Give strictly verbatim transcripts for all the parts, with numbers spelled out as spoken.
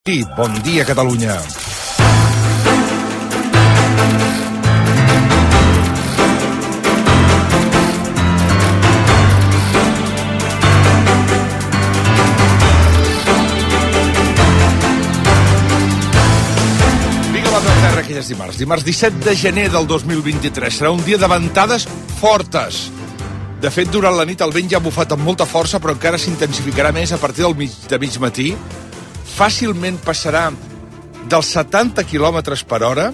I bon dia, Catalunya. Vinga, va de terra, que ja és dimarts. Dimarts disset de gener del dos mil vint-i-tres. Serà un dia de ventades fortes. De fet, durant la nit el vent ja ha bufat amb molta força, però encara s'intensificarà més a partir del mig, de mig matí. Fàcilment passarà dels setanta quilòmetres per hora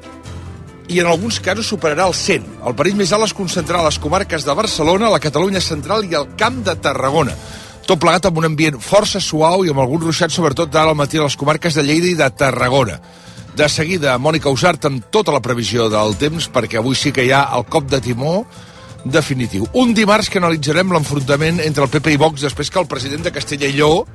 i en alguns casos superarà els cent. El perill més alt es concentrarà a les comarques de Barcelona, la Catalunya central i el Camp de Tarragona. Tot plegat amb un ambient força suau i amb alguns ruixats, sobretot d'ara al matí a les comarques de Lleida i de Tarragona. De seguida, Mònica Usart amb tota la previsió del temps, perquè avui sí que hi ha el cop de timó definitiu. Un dimarts que analitzarem l'enfrontament entre el P P i Vox després que el president de Castella i Lleó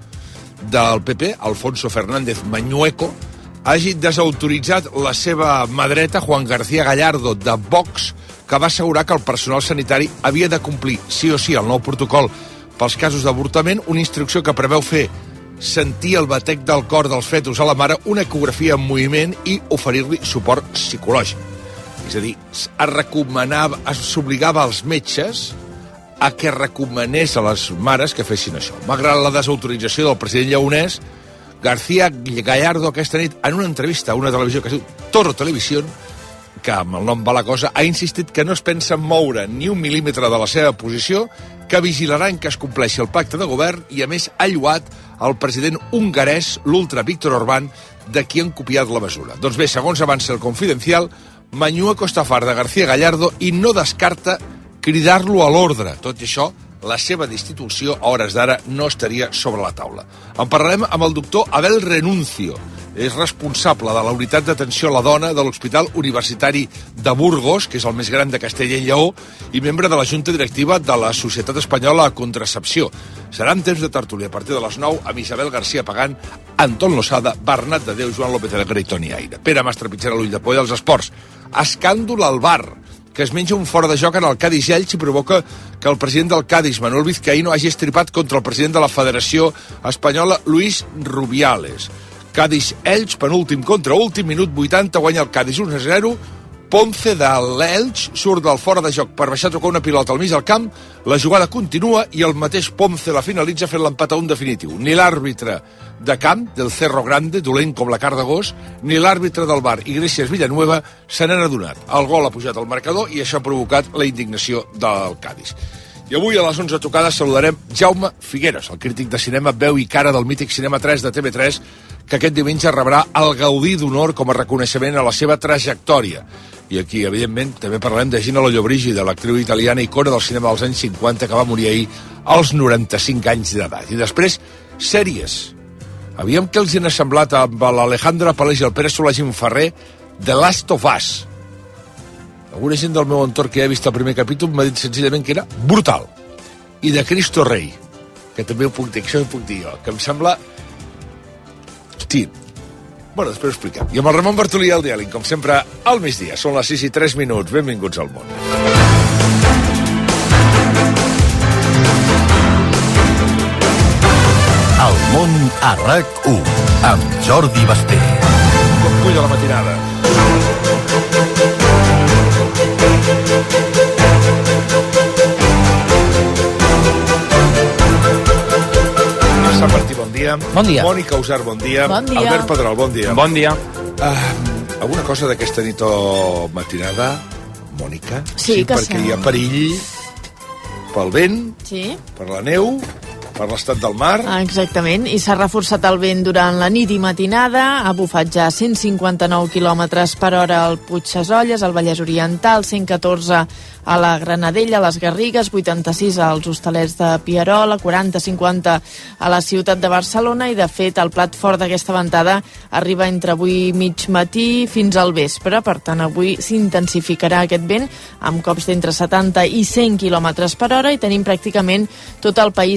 del P P, Alfonso Fernández Mañueco, hagi desautoritzat la seva mà dreta, Juan García Gallardo, de Vox, que va assegurar que el personal sanitari havia de complir sí o sí el nou protocol pels casos d'avortament, una instrucció que preveu fer sentir el batec del cor dels fetus a la mare, una ecografia en moviment i oferir-li suport psicològic. És a dir, es recomanava, s'obligava als metges a que recomanés a les mares que fessin això. Malgrat la desautorització del president lleonès, García Gallardo aquesta nit, en una entrevista a una televisió que es diu Toro Televisión, que amb el nom va la cosa, ha insistit que no es pensa moure ni un mil·límetre de la seva posició, que vigilaran que es compleixi el pacte de govern i, a més, ha lloat el president hongarès, l'ultra Víctor Orbán, de qui han copiat la mesura. Doncs bé, segons avança el Confidencial, Mañueco està fart de García Gallardo i no descarta cridar-lo a l'ordre. Tot i això, la seva destitució a hores d'ara no estaria sobre la taula. En parlarem amb el doctor Abel Renuncio. És responsable de la unitat d'atenció a la dona de l'Hospital Universitari de Burgos, que és el més gran de Castella i Lleó, i membre de la Junta Directiva de la Societat Espanyola a Contracepció. Serà en temps de tertúlia a partir de les nou amb Isabel García Pagán, Anton Losada, Bernat de Déu, Joan López Alegre i Toni Aire. Pere Mastropichera, l'ull de poll dels esports. Escàndol al bar, que es menja un fora de joc en el Cádiz-Elx i provoca que el president del Cádiz, Manuel Vizcaíno, hagi estripat contra el president de la Federació Espanyola, Luis Rubiales. Cádiz-Elx, penúltim contra últim, minut vuitanta, guanya el Cádiz un a zero. Ponce de l'Elx surt del fora de joc per baixar a tocar una pilota al mig del camp, la jugada continua i el mateix Ponce la finalitza fent l'empat a un definitiu. Ni l'àrbitre de camp, del Cerro Grande, dolent com la carn de gos, ni l'àrbitre del bar, Iglesias Villanueva, se n'han adonat. El gol ha pujat al marcador i això ha provocat la indignació del Cádiz. I avui a les onze tocades saludarem Jaume Figueres, el crític de cinema, veu i cara del mític Cinema tres de T V tres, que aquest diumenge rebrà el Gaudí d'Honor com a reconeixement a la seva trajectòria. I aquí, evidentment, també parlarem de Gina Lollobrigida, l'actriu italiana icona del cinema dels anys cinquanta, que va morir ahir als noranta-cinc anys d'edat. I després, sèries. Aviam què els hi ha semblat amb l'Alejandra Palés i el Pere Solà Ferrer, The Last of Us. Alguna gent del meu entorn que ja ha vist el primer capítol m'ha dit senzillament que era brutal. I de Cristo Rei, que també ho puc dir, que això ho puc dir jo, que em sembla... Hosti, bueno, després ho expliquem. I amb el Ramon Bartolí al diàleg, com sempre, al migdia. Són les sis i tres minuts. Benvinguts al món. El món a RAC u, amb Jordi Basté. Com cuida la matinada. Sant Martí, bon dia. Bon dia. Mònica Usart, bon dia. Bon dia. Albert Pedrol, bon dia. Bon dia. Uh, alguna cosa d'aquesta nit o matinada, Mònica? Sí, que perquè sí. hi ha perill pel vent, Sí. per la neu, per l'estat del mar. Ah, exactament, i s'ha reforçat el vent durant la nit i matinada, ha bufat ja cent cinquanta-nou quilòmetres per hora al Puigsesolles, al Vallès Oriental, cent catorze a la Granadella, a les Garrigues, vuitanta-sis als Hostalets de Pierola, quaranta cinquanta a la ciutat de Barcelona, i de fet el plat fort d'aquesta ventada arriba entre avui mig matí fins al vespre. Per tant, avui s'intensificarà aquest vent amb cops d'entre setanta i cent quilòmetres per hora i tenim pràcticament tot el país en alerta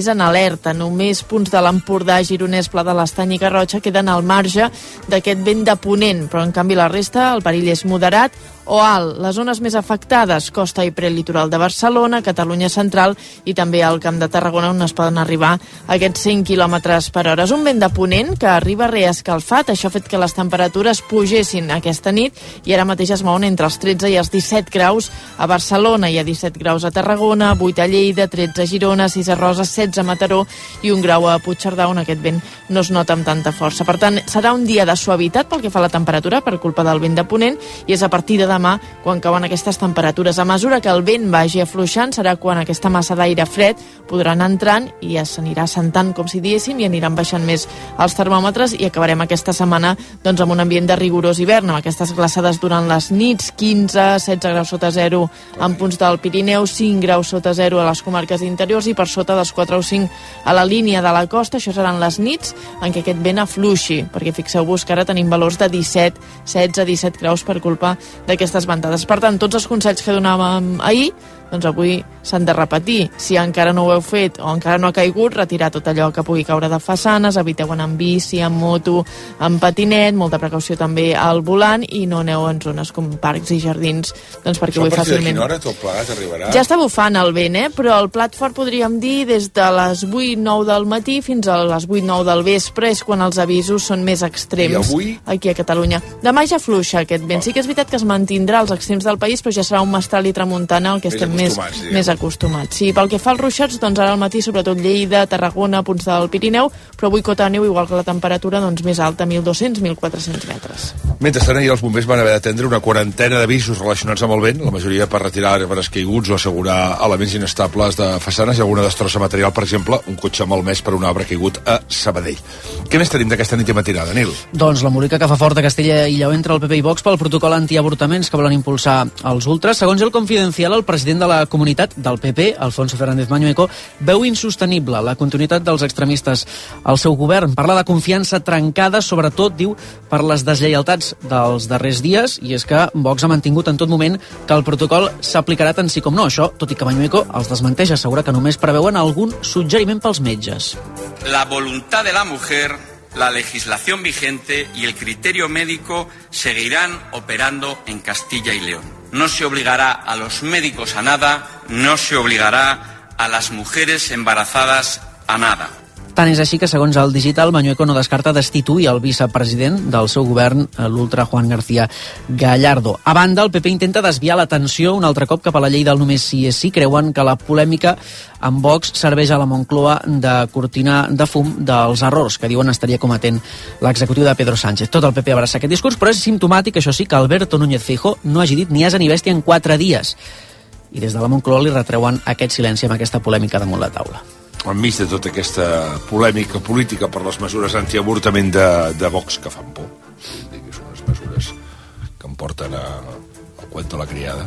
alerta. Només punts de l'Empordà, Gironès, Pla de l'Estany i Garrotxa queden al marge d'aquest vent de ponent, però en canvi la resta el perill és moderat o alt. Les zones més afectades, costa i prelitoral de Barcelona, Catalunya central i també al Camp de Tarragona, on es poden arribar a aquests cent quilòmetres per hora. És un vent de ponent que arriba reescalfat, això ha fet que les temperatures pugessin aquesta nit i ara mateix es mouen entre els tretze i els disset graus a Barcelona, hi ha disset graus a Tarragona, vuit a Lleida, tretze a Girona, sis a Roses, setze a Mataró i un grau a Puigcerdà, on aquest vent no es nota amb tanta força. Per tant, serà un dia de suavitat pel que fa a la temperatura per culpa del vent de ponent i és a partir de demà quan cauen aquestes temperatures. A mesura que el vent vagi afluixant serà quan aquesta massa d'aire fred podrà anar entrant i ja s'anirà assentant, com si diéssim, i aniran baixant més els termòmetres i acabarem aquesta setmana doncs, amb un ambient de rigorós hivern, amb aquestes glaçades durant les nits, quinze, setze graus sota zero en punts del Pirineu, cinc graus sota zero a les comarques interiors i per sota dels quatre o cinc a la línia de la costa. Això seran les nits en què aquest vent afluixi, perquè fixeu-vos que ara tenim valors de disset, setze, disset graus per culpa d'aquestes ventades. Per tant, tots els consells que donàvem ahir, doncs avui s'han de repetir. Si encara no ho heu fet o encara no ha caigut, retirar tot allò que pugui caure de façanes, eviteu anar en bici, en moto, en patinet, molta precaució també al volant i no aneu en zones com parcs i jardins, doncs perquè avui fàcilment... Quina hora tot plegat arribarà? Ja està bufant el vent, eh? Però el plat fort podríem dir des de les vuit nou del matí fins a les vuit nou del vespre és quan els avisos són més extrems. I avui? Aquí a Catalunya. Demà ja fluixa aquest vent. Sí que és veritat que es mantindrà als extrems del país, però ja serà un mestral i tramuntana el que estem més, més acostumats. Sí, pel que fa als ruixats, doncs ara al matí sobretot Lleida, Tarragona, punts del Pirineu, però avui cota neu, igual que la temperatura, doncs més alta, mil dos-cents a mil quatre-cents metres. Mentrestant, ahir els bombers van haver d'atendre una quarantena d'avisos relacionats amb el vent, la majoria per retirar arbres caiguts o assegurar elements inestables de façanes i alguna destrossa material, per exemple, un cotxe malmès per un arbre caigut a Sabadell. Què més tenim d'aquesta nit i matinada, Nil? Doncs la que fa fort a Castella i Lleó entre el P P i Vox pel protocol antiavortaments que volen impulsar els ultras. Segons el Confidencial, el president de la comunitat del P P, Alfonso Fernández Mañueco, veu insostenible la continuïtat dels extremistes al seu govern. Parla de confiança trencada, sobretot, diu, per les deslleialtats dels darrers dies, i és que Vox ha mantingut en tot moment que el protocol s'aplicarà tant sí com no. Això, tot i que Mañueco els desmenteix, assegura que només preveuen algun suggeriment pels metges. La voluntad de la mujer, la legislación vigente y el criterio médico seguirán operando en Castilla y León. No se obligará a los médicos a nada, no se obligará a las mujeres embarazadas a nada. Tant és així que, segons el Digital, Mañueco no descarta destituir el vicepresident del seu govern, l'ultra Juan García Gallardo. A banda, el P P intenta desviar l'atenció un altre cop cap a la llei del només sí és sí. Creuen que la polèmica amb Vox serveix a la Moncloa de cortina de fum dels errors que diuen estaria cometent l'executiu de Pedro Sánchez. Tot el P P abraça aquest discurs, però és simptomàtic, això sí, que Alberto Núñez Feijóo no hagi dit ni asa ni bèstia en quatre dies. I des de la Moncloa li retreuen aquest silenci amb aquesta polèmica damunt la taula. Enmig de tota aquesta polèmica política per les mesures antiavortament de, de Vox, que fan por, que són unes mesures que em porten a, al cuento de la criada,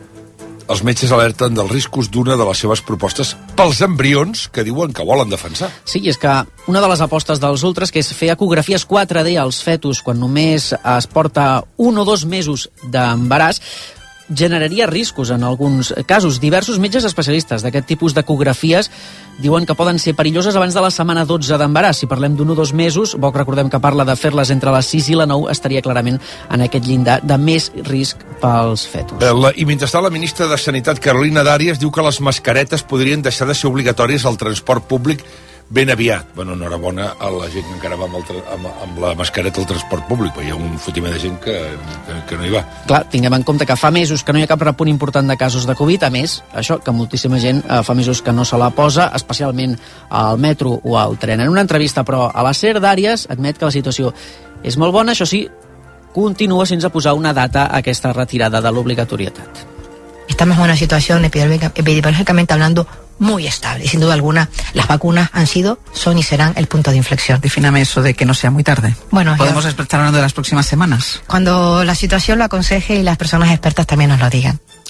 els metges alerten dels riscos d'una de les seves propostes pels embrions que diuen que volen defensar. Sí, és que una de les apostes dels ultras, que és fer ecografies quatre D als fetus quan només es porta un o dos mesos d'embaràs, generaria riscos en alguns casos. Diversos metges especialistes d'aquest tipus d'ecografies diuen que poden ser perilloses abans de la setmana dotze d'embaràs. Si parlem d'un o dos mesos, Vox recordem que parla de fer-les entre les sis i la nou, estaria clarament en aquest llindar de més risc pels fetus. La, I mentrestant, la ministra de Sanitat, Carolina Dàries, diu que les mascaretes podrien deixar de ser obligatòries al transport públic ben aviat. Bueno, enhorabona a la gent que encara va amb, el, amb, amb la mascareta al transport públic, perquè hi ha un fotimer de gent que, que, que no hi va. Clar, tinguem en compte que fa mesos que no hi ha cap repunt important de casos de Covid, a més, això, que moltíssima gent eh, fa mesos que no se la posa, especialment al metro o al tren. En una entrevista, però, a la SER, Dàries admet que la situació és molt bona, això sí, continua sense posar una data a aquesta retirada de l'obligatorietat. Estamos en una situación epidemiológicamente hablando muy estable y sin duda alguna las vacunas han sido, son y serán el punto de inflexión. Defíname eso de que no sea muy tarde. Bueno, ¿podemos yo, estar hablando de las próximas semanas? Cuando la situación lo aconseje y las personas expertas también nos lo digan.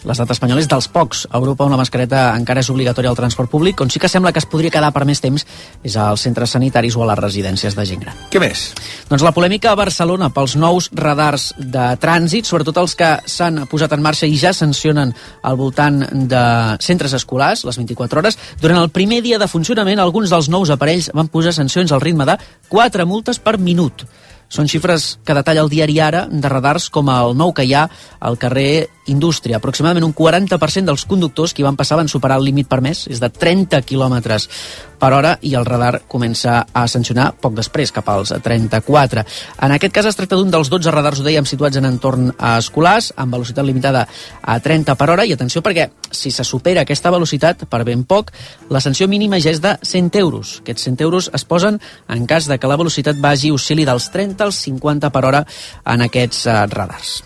L'estat espanyol és dels pocs a Europa on la mascareta encara és obligatòria al transport públic, on sí que sembla que es podria quedar per més temps és als centres sanitaris o a les residències de gent gran. Què més? Doncs la polèmica a Barcelona pels nous radars de trànsit, sobretot els que s'han posat en marxa i ja sancionen al voltant de centres escolars, les vint-i-quatre hores. Durant el primer dia de funcionament, alguns dels nous aparells van posar sancions al ritme de quatre multes per minut. Són xifres que detalla el diari Ara de radars com el nou que hi ha al carrer Indústria. Aproximadament un quaranta per cent dels conductors que hi van passar van superar el límit permès, és de trenta quilòmetres per hora, i el radar comença a sancionar poc després, cap als trenta-quatre. En aquest cas es tracta d'un dels dotze radars, ho dèiem, situats en entorn a escolars, amb velocitat limitada a trenta per hora, i atenció perquè si se supera aquesta velocitat per ben poc, la sanció mínima ja és de cent euros. Aquests cent euros es posen en cas de que la velocitat vagi oscil·li dels trenta als cinquanta per hora en aquests uh, radars.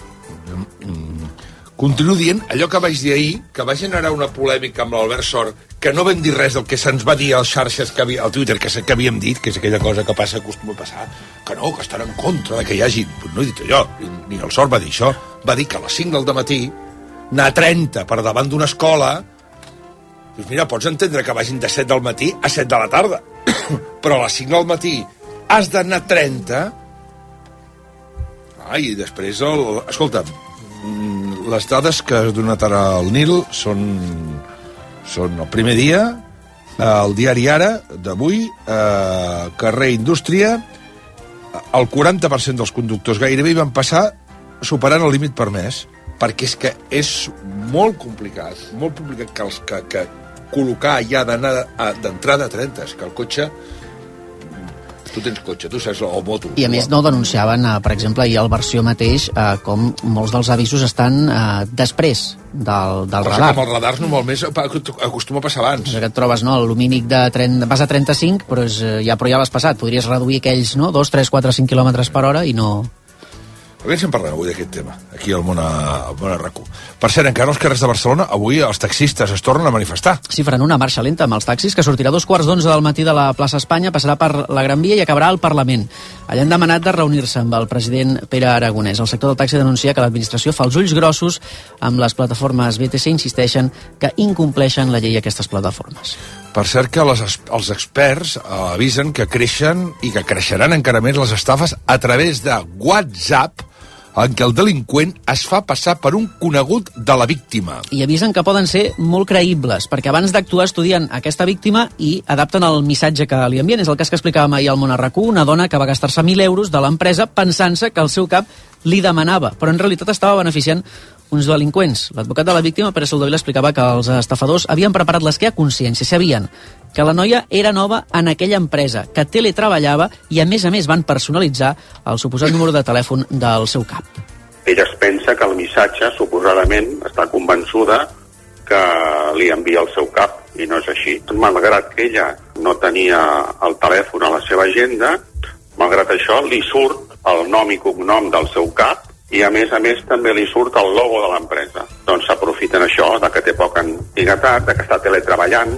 Continuo dient allò que vaig dir ahir, que va generar una polèmica amb l'Albert Sort, que no vam dir res del que se'ns va dir a les xarxes, que havia, al Twitter, que, que havíem dit, que és aquella cosa que passa, acostuma a passar, que no, que estan en contra de que hi hagi... No he dit allò, ni el Sort va dir això. Va dir que a les cinc del matí anar a trenta per davant d'una escola... Doncs mira, pots entendre que vagin de set del matí a set de la tarda, però a les cinc del matí has d'anar a trenta... Ah, i després, el... escolta, les dades que has donat ara al Nil són, són el primer dia, el diari Ara d'avui, eh, carrer Indústria, el quaranta per cent dels conductors gairebé hi van passar superant el límit permès, perquè és que és molt complicat, molt complicat que, els, que, que col·locar ja d'entrada a trenta, és que el cotxe... Tu tens cotxe, tu saps, o moto. I a més no denunciaven, eh, per exemple, ahir al Versió mateix, eh, com molts dels avisos estan eh, després del, del radar. Com els radars normalment acostuma a passar abans. Que et trobes, no, l'humínic de trenta, vas a trenta-cinc, però, és, ja, però ja l'has passat. Podries reduir aquells, no?, dos, tres, quatre, cinc quilòmetres per hora i no... A veure si en parlem avui d'aquest tema, aquí al Món a, al Món a R A C u. Per cert, encara als carrers de Barcelona, avui els taxistes es tornen a manifestar. Sí, faran una marxa lenta amb els taxis, que sortirà a dos quarts d'onze del matí de la plaça Espanya, passarà per la Gran Via i acabarà al Parlament. Allà han demanat de reunir-se amb el president Pere Aragonès. El sector del taxi denuncia que l'administració fa els ulls grossos amb les plataformes B T C, insisteixen que incompleixen la llei aquestes plataformes. Per cert que les, els experts eh, avisen que creixen i que creixeran encara més les estafes a través de WhatsApp, en què el delinqüent es fa passar per un conegut de la víctima. I avisen que poden ser molt creïbles, perquè abans d'actuar estudien aquesta víctima i adapten el missatge que li envien. És el cas que explicàvem ahir al Món a R A C u, una dona que va gastar-se mil euros de l'empresa pensant-se que el seu cap li demanava, però en realitat estava beneficiant uns delinqüents. L'advocat de la víctima, Pere Soldevila, explicava que els estafadors havien preparat l'esquer a consciència, sabien que la noia era nova en aquella empresa, que teletreballava i, a més a més, van personalitzar el suposat número de telèfon del seu cap. Ella es pensa que el missatge, suposadament, està convençuda que li envia el seu cap, i no és així. Malgrat que ella no tenia el telèfon a la seva agenda, malgrat això li surt el nom i cognom del seu cap, i a més a més també li surt el logo de l'empresa. Doncs s'aprofiten això, de que té poca antiguitat, de que està teletreballant.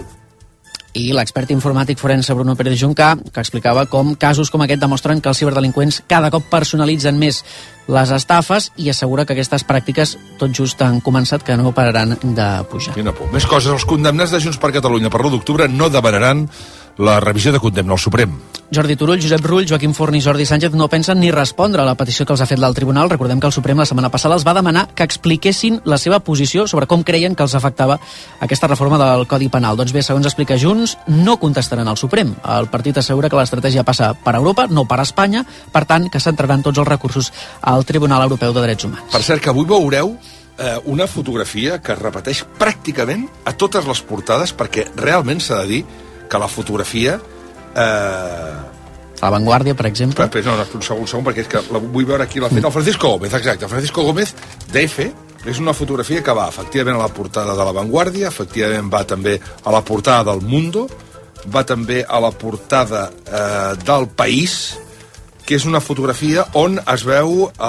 I l'expert informàtic forense Bruno Pérez Juncà, que explicava com casos com aquest demostren que els ciberdelinqüents cada cop personalitzen més les estafes i assegura que aquestes pràctiques tot just han començat, que no pararan de pujar. Quina por. Més coses. Els condemnats de Junts per Catalunya per l'u d'octubre no demanaran la revisió de condemna al Suprem. Jordi Turull, Josep Rull, Joaquim Forn i Jordi Sánchez no pensen ni respondre a la petició que els ha fet el tribunal. Recordem que el Suprem la setmana passada els va demanar que expliquessin la seva posició sobre com creien que els afectava aquesta reforma del Codi Penal. Doncs bé, segons explica Junts, no contestaran al Suprem. El partit assegura que l'estratègia passa per Europa, no per Espanya, per tant, que centraran tots els recursos al Tribunal Europeu de Drets Humans. Per cert, que avui veureu eh, una fotografia que es repeteix pràcticament a totes les portades, perquè realment s'ha de dir que la fotografia... Eh... La Vanguardia, per exemple. Però, no, no, un segon, un segon, perquè és que la vull veure aquí, l'ha fet el Francisco Gómez, exacte. El Francisco Gómez, d'Efe, és una fotografia que va, efectivament, a la portada de la Vanguardia, efectivament va també a la portada del Mundo, va també a la portada eh, del País, que és una fotografia on es veu eh,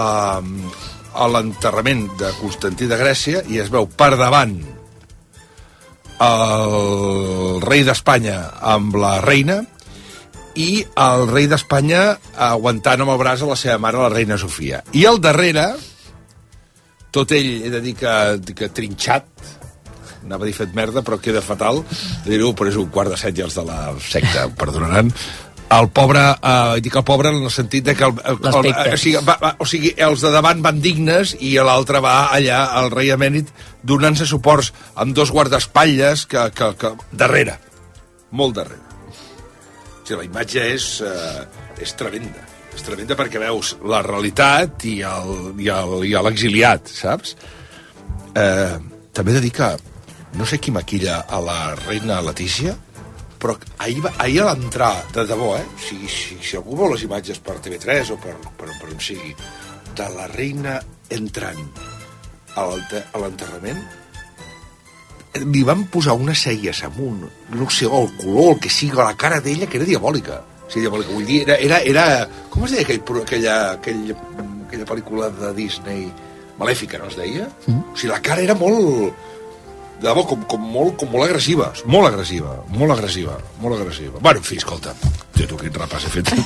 a l'enterrament de Constantí de Grècia i es veu per davant el rei d'Espanya amb la reina i el rei d'Espanya aguantant amb el braç a la seva mare, la reina Sofia. I al darrere tot ell, he de dir que, que trinxat, anava a dir fet merda, però queda fatal dir-ho, però és un quart de set i els de la secta, perdonaran. El pobre, eh, dic el pobre en el sentit de que el, el, el, o, sigui, va, va, o sigui, els de davant van dignes i l'altre va allà, el rei emèrit, donant-se suports amb dos guardaespatlles que, que, que darrere, molt darrere. O sigui, la imatge és, eh, és tremenda, és tremenda perquè veus la realitat i l'exiliat, saps? Eh, també he de dir que no sé qui maquilla a la reina Letícia, però ahir, ahir a l'entrar, de debò, eh? Si, si, si algú vol les imatges per T V tres o per, per, per on sigui, de la reina entrant a l'enterrament, li van posar unes celles amb un, no sé, el color, el que sigui, la cara d'ella, que era diabòlica. O sigui, diabòlica, vull dir, era, era, era com es deia aquell, aquella, aquella, aquella pel·lícula de Disney, Malèfica, no es deia? Mm. O sigui, la cara era molt... de debò, com, com, molt, com molt agressiva, molt agressiva, molt agressiva, molt agressiva. Bueno, en fi, escolta, jo tu quin repàs he fet.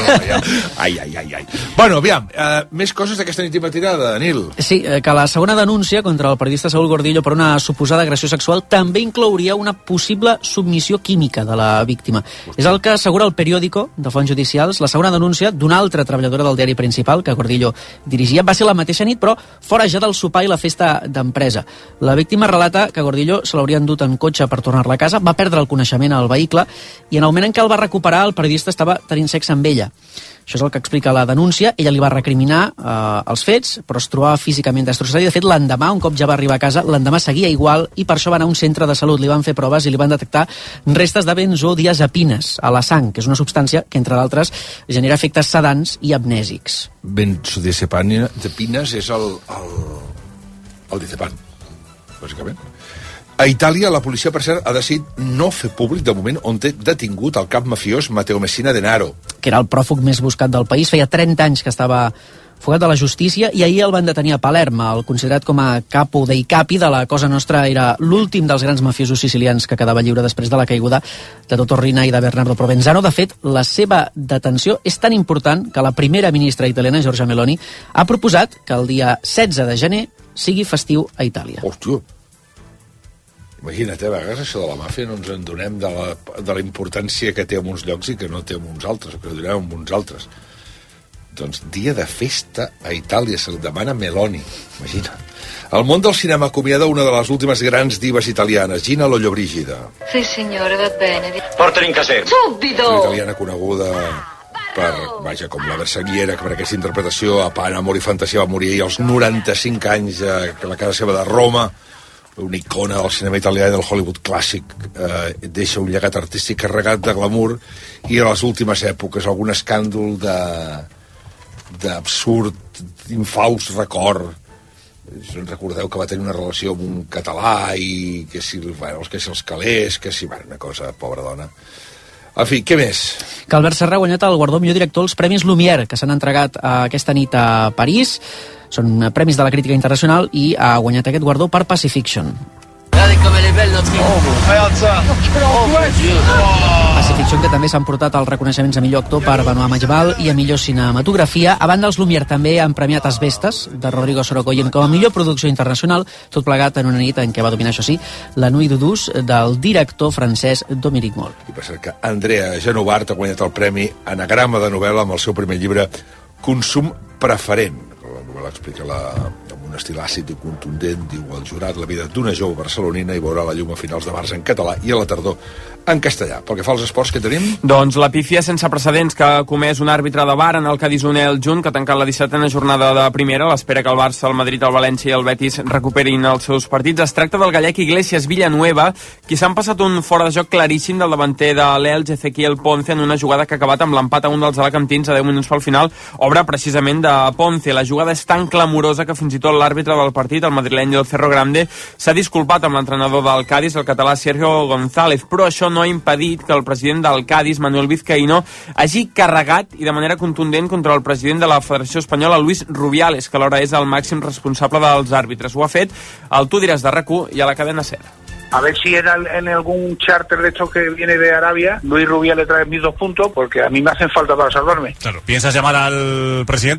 Ai, ai, ai, ai. Bueno, aviam, eh, més coses d'aquesta nit i matinada, Nil. Sí, que la segona denúncia contra el periodista Saúl Gordillo per una suposada agressió sexual també inclouria una possible submissió química de la víctima. És el que assegura el periòdico de fonts judicials. La segona denúncia d'una altra treballadora del diari principal que Gordillo dirigia va ser la mateixa nit, però fora ja del sopar i la festa d'empresa. La víctima relata que Gordillo se l'haurien dut en cotxe per tornar-la a casa, va perdre el coneixement al vehicle i en el moment en què el va recuperar el periodista estava tenint sexe amb ella. Això és el que explica la denúncia. Ella li va recriminar eh, els fets, però es trobava físicament destrossada i de fet l'endemà, un cop ja va arribar a casa, l'endemà seguia igual i per això va anar a un centre de salut. Li van fer proves i li van detectar restes de benzodiazepines a la sang, que és una substància que, entre d'altres, genera efectes sedants i amnèsics. Benzodiazepines és el, el, el diazepam, bàsicament. A Itàlia, la policia, per cert, ha decidit no fer públic, de moment, on té detingut el cap mafiós Matteo Messina Denaro. Que era el pròfug més buscat del país. Feia trenta anys que estava fugat de la justícia i ahir el van detenir a Palerm. El considerat com a capo dei capi de la Cosa Nostra era l'últim dels grans mafiosos sicilians que quedava lliure després de la caiguda de Totò Riina i de Bernardo Provenzano. De fet, la seva detenció és tan important que la primera ministra italiana, Giorgia Meloni, ha proposat que el dia setze de gener sigui festiu a Itàlia. Hòstia! Imagina't, eh, a vegades això de la màfia no ens en donem de la, de la importància que té en uns llocs i que no té en uns altres, o que donem en uns altres. Doncs dia de festa a Itàlia, se li demana Meloni, imagina. El món del cinema acomiada una de les últimes grans divas italianes, Gina Lollobrigida. Sì, signore, va bene. Portali in caserma. Subito! Una italiana coneguda per, vaja, com la Bersagliera, que per aquesta interpretació a Pan, Amor i Fantasia va morir als noranta-cinc anys a la casa seva de Roma, una icona del cinema italià i del Hollywood clàssic, eh, deixa un llegat artístic carregat de glamour i a les últimes èpoques algun escàndol de d'absurd, d'infaust record. Recordeu que va tenir una relació amb un català i que si, bueno, que si els calés, que si, bueno, una cosa, pobra dona. En fi, què més? Que Albert Serra ha guanyat el guardó millor director als Premis Lumière, que s'han entregat aquesta nit a París. Són premis de la crítica internacional i ha guanyat aquest guardó per Pacifiction. Pacifiction, que també s'han portat els reconeixements a millor actor per Benoît Magébal i a millor cinematografia. A banda, els Lumière també han premiat Asbestes, de Rodrigo Sorogoyen, com a millor producció internacional, tot plegat en una nit en què va dominar, això sí, La Nuit d'Udus, del director francès Dominique Moll. I per cert que Andrea Genovart ha guanyat el premi Anagrama de novel·la amb el seu primer llibre Consum preferent. La novel·la explica la, amb un estil àcid i contundent, diu el jurat, la vida d'una jove barcelonina i veurà la llum a finals de març en català i a la tardor en castellà. Pel que fa als esports, que tenim? Doncs la pífia sense precedents que ha comès un àrbitre de V A R en el Cádiz Unel Junt, que ha tancat la dissetena jornada de primera, l'espera que el Barça, el Madrid, el València i el Betis recuperin els seus partits. Es tracta del gallec Iglesias Villanueva, qui s'han passat un fora de joc claríssim del davanter de l'Elx, Ezequiel Ponce, en una jugada que ha acabat amb l'empat a un dels alacantins a deu minuts pel final, obra precisament de Ponce. La jugada és tan clamorosa que fins i tot l'àrbitre del partit, el madrileny del Cerro Grande, s'ha disculpat amb l'entrenador del Cádiz, el català Sergio González, però això no ha impedit que el president del Cádiz, Manuel Vizcaíno, hagi carregat i de manera contundent contra el president de la Federació Espanyola, Luis Rubiales, que alhora és el màxim responsable dels àrbitres. Ho ha fet al Tu diràs de RAC u i a la cadena SER. A ver si en, en algún charter de estos que viene de Arabia, Luis Rubiales trae mis dos puntos, porque a mí me hacen falta para salvarme. Claro. ¿Piensas llamar al presidente?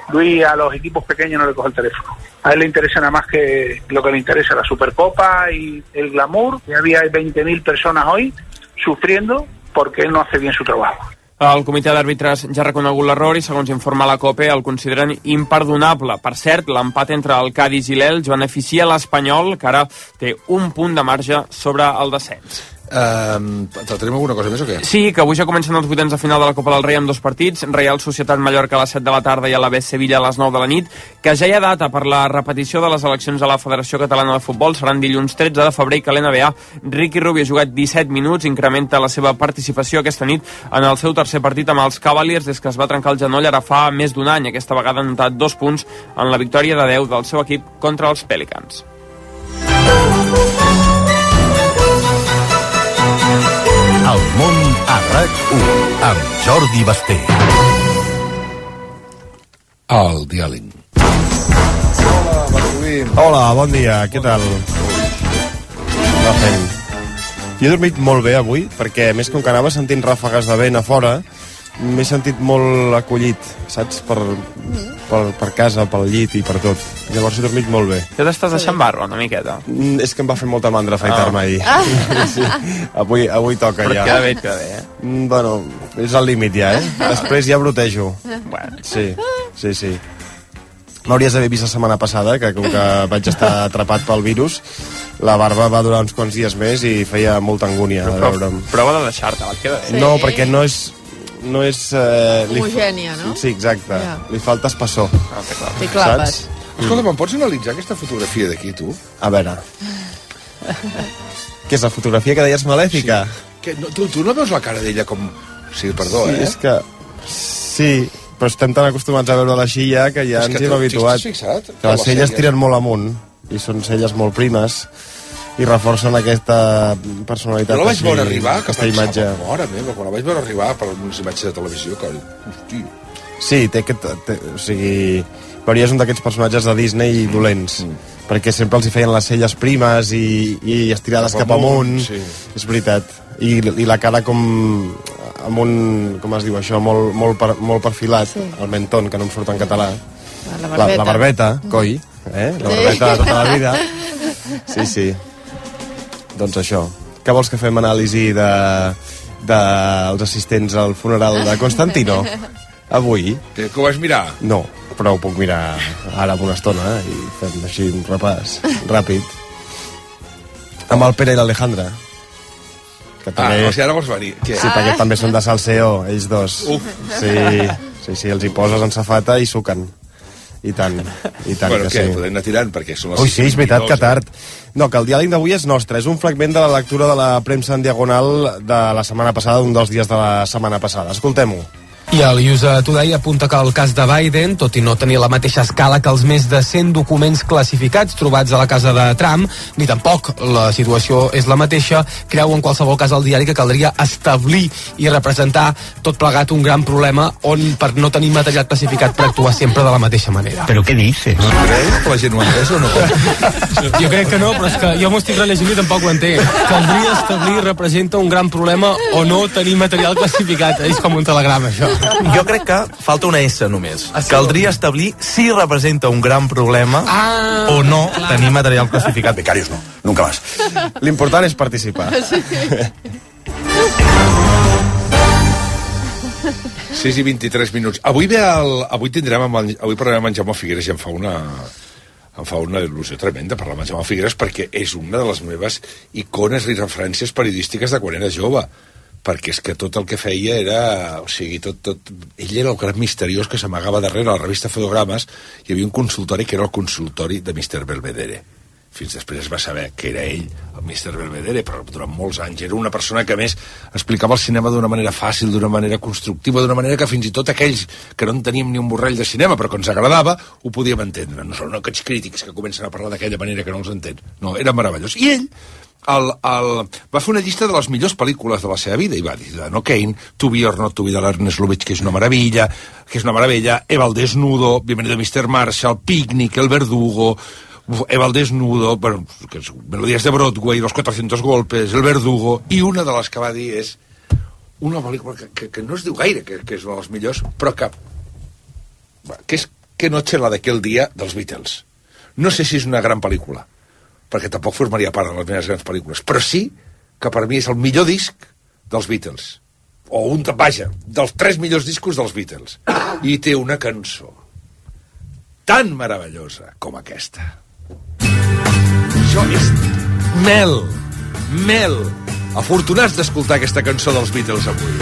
Luis a los equipos pequeños no le coge el teléfono. A él le interesa nada más que lo que le interesa, la Supercopa y el glamour. Y había veinte mil personas hoy sufriendo porque él no hace bien su trabajo. El comitè d'àrbitres ja ha reconegut l'error i, segons informa la COPE, el consideren imperdonable. Per cert, l'empat entre el Cádiz i l'Elx beneficia l'Espanyol, que ara té un punt de marge sobre el descens. Uh, tenim alguna cosa més o què? Sí, que avui ja comencen els vuitens de final de la Copa del Rei amb dos partits, Real Societat Mallorca a les set de la tarda i a la B Sevilla a les nou de la nit, que ja hi ha data per la repetició de les eleccions a la Federació Catalana de Futbol, seran dilluns tretze de febrer, que l'N B A Ricky Rubio ha jugat disset minuts, incrementa la seva participació aquesta nit en el seu tercer partit amb els Cavaliers des que es va trencar el genoll ara fa més d'un any. Aquesta vegada ha notat dos punts en la victòria de deu del seu equip contra els Pelicans. El món a RAC u amb Jordi Basté. El diàleg. Hola, Marcolí. Hola, bon dia, què tal? Va fent. Jo he dormit molt bé avui, perquè més com que anava sentint ràfegues de vent a fora, m'he sentit molt acollit, saps? Per, per, per casa, pel llit i per tot. Llavors he dormit molt bé. Ja t'estàs deixant barro una miqueta? Mm, és que em va fer molta mandra afaitar-me ahir. Ah. Sí. Avui, avui toca Però ja. Però queda bé, queda bé, eh? Mm, bueno, és al límit ja, eh? Després ja brotejo. Bueno. Sí, sí, sí. M'hauries d'haver vist la setmana passada, que com que vaig estar atrapat pel virus, la barba va durar uns quants dies més i feia molta angúnia de veure'm. Prova de deixar-te, et queda bé. Sí. No, perquè no és... no és... Eh, homogènia, li... no? Sí, exacte. Ja. Li falta espessor. Ah, T'hi clapes. Escolta, me'n pots analitzar aquesta fotografia d'aquí, tu? A veure. Què és la fotografia que deies malèfica? Sí. Que, no, tu, tu no veus la cara d'ella com... Sí, perdó, sí, eh? És que... Sí, però estem tan acostumats a veure la xilla que ja és ens que hi hem habituat. Fixat, que les celles tiren molt amunt i són celles molt primes i reforcen aquesta personalitat. Jo la vaig veure arribar, que aquesta pensava, imatge. mare meva, quan la vaig veure arribar per unes imatges de televisió, que... Hosti. Sí, té aquest... Té, o sigui, veuries un d'aquests personatges de Disney dolents, mm. perquè sempre els hi feien les celles primes i, i estirades cap, cap amunt. Sí. És veritat. I, I la cara com... amb un... com es diu això? Molt, molt, per, molt perfilat, sí. El mentón, que no em surt en català. La barbeta. La, la barbeta, coi. Eh? La barbeta de tota la vida. Sí, sí. Doncs això. Què vols que fem anàlisi de dels assistents al funeral de Constantino? Avui? Que, que ho vas mirar? No, però ho puc mirar ara amb una estona i fem així un repàs ràpid. Amb el Pere i l'Alejandra. Que també... Ah, o sigui, ara vols venir. Què? Sí, perquè també són de salseo, ells dos. Uf. Sí, sí, sí, els hi poses en safata i suquen. I tant, i tant bueno, que què? sí. Podem anar tirant, perquè són les Ui, sí, és veritat que tard. No, que el diàleg d'avui és nostre. És un fragment de la lectura de la premsa en diagonal de la setmana passada, d'un dels dies de la setmana passada. Escoltem-ho. I el U S A Today apunta que el cas de Biden, tot i no tenir la mateixa escala que els més de cent documents classificats trobats a la casa de Trump, ni tampoc la situació és la mateixa, creu en qualsevol cas el diari que caldria establir i representar tot plegat un gran problema on per no tenir material classificat per actuar sempre de la mateixa manera. Però què dices? No creus que la gent ho entès o no? Jo crec que no, però és que jo m'ho estic rellegint i tampoc ho entenc. Caldria establir representa un gran problema o no tenir material classificat. És com un telegrama, això. Jo crec que falta una S només. Caldria establir si representa un gran problema ah, o no clar. Tenir material classificat. Becarios no, nunca más. L'important és participar. Sí. sis i vint-i-tres minuts. Avui ve el... Avui tindrem... Amb el... Avui parlarem amb en Jaume Figueres i em fa una... em fa una il·lusió tremenda parlar amb en Jaume Figueres perquè és una de les meves icones i referències periodístiques de quan era jove. Perquè és que tot el que feia era... O sigui, tot... tot ell era el gran misteriós que s'amagava darrere la revista Fotogrames. Hi havia un consultori que era el consultori de mister Belvedere. Fins després es va saber que era ell, el mister Belvedere, però durant molts anys era una persona que, a més, explicava el cinema d'una manera fàcil, d'una manera constructiva, d'una manera que fins i tot aquells que no en teníem ni un borrell de cinema, però que ens agradava, ho podíem entendre. No són aquests crítics que comencen a parlar d'aquella manera que no els entén. No, era meravellós. I ell El, el, va fer una llista de les millors pel·lícules de la seva vida i va dir No Kane, To Be or Not To Be de l'Ernest Lubitsch, que és una meravella, que és una meravella, Eva el Desnudo, Bienvenido mister Marshall, Picnic, El Verdugo, Eva el Desnudo, bueno, que és Melodías de Broadway, Los cuatrocientos golpes, El Verdugo, i una de les que va dir és una pel·lícula que, que, que no es diu gaire, que, que és una de les millors, però que, que és Que noche la d'aquell dia dels Beatles. No sé si és una gran pel·lícula, perquè tampoc formaria part de les meves grans pel·lícules, però sí que per mi és el millor disc dels Beatles, o un, vaja, dels tres millors discos dels Beatles, i té una cançó tan meravellosa com aquesta. Això és mel, mel. Afortunats d'escoltar aquesta cançó dels Beatles avui.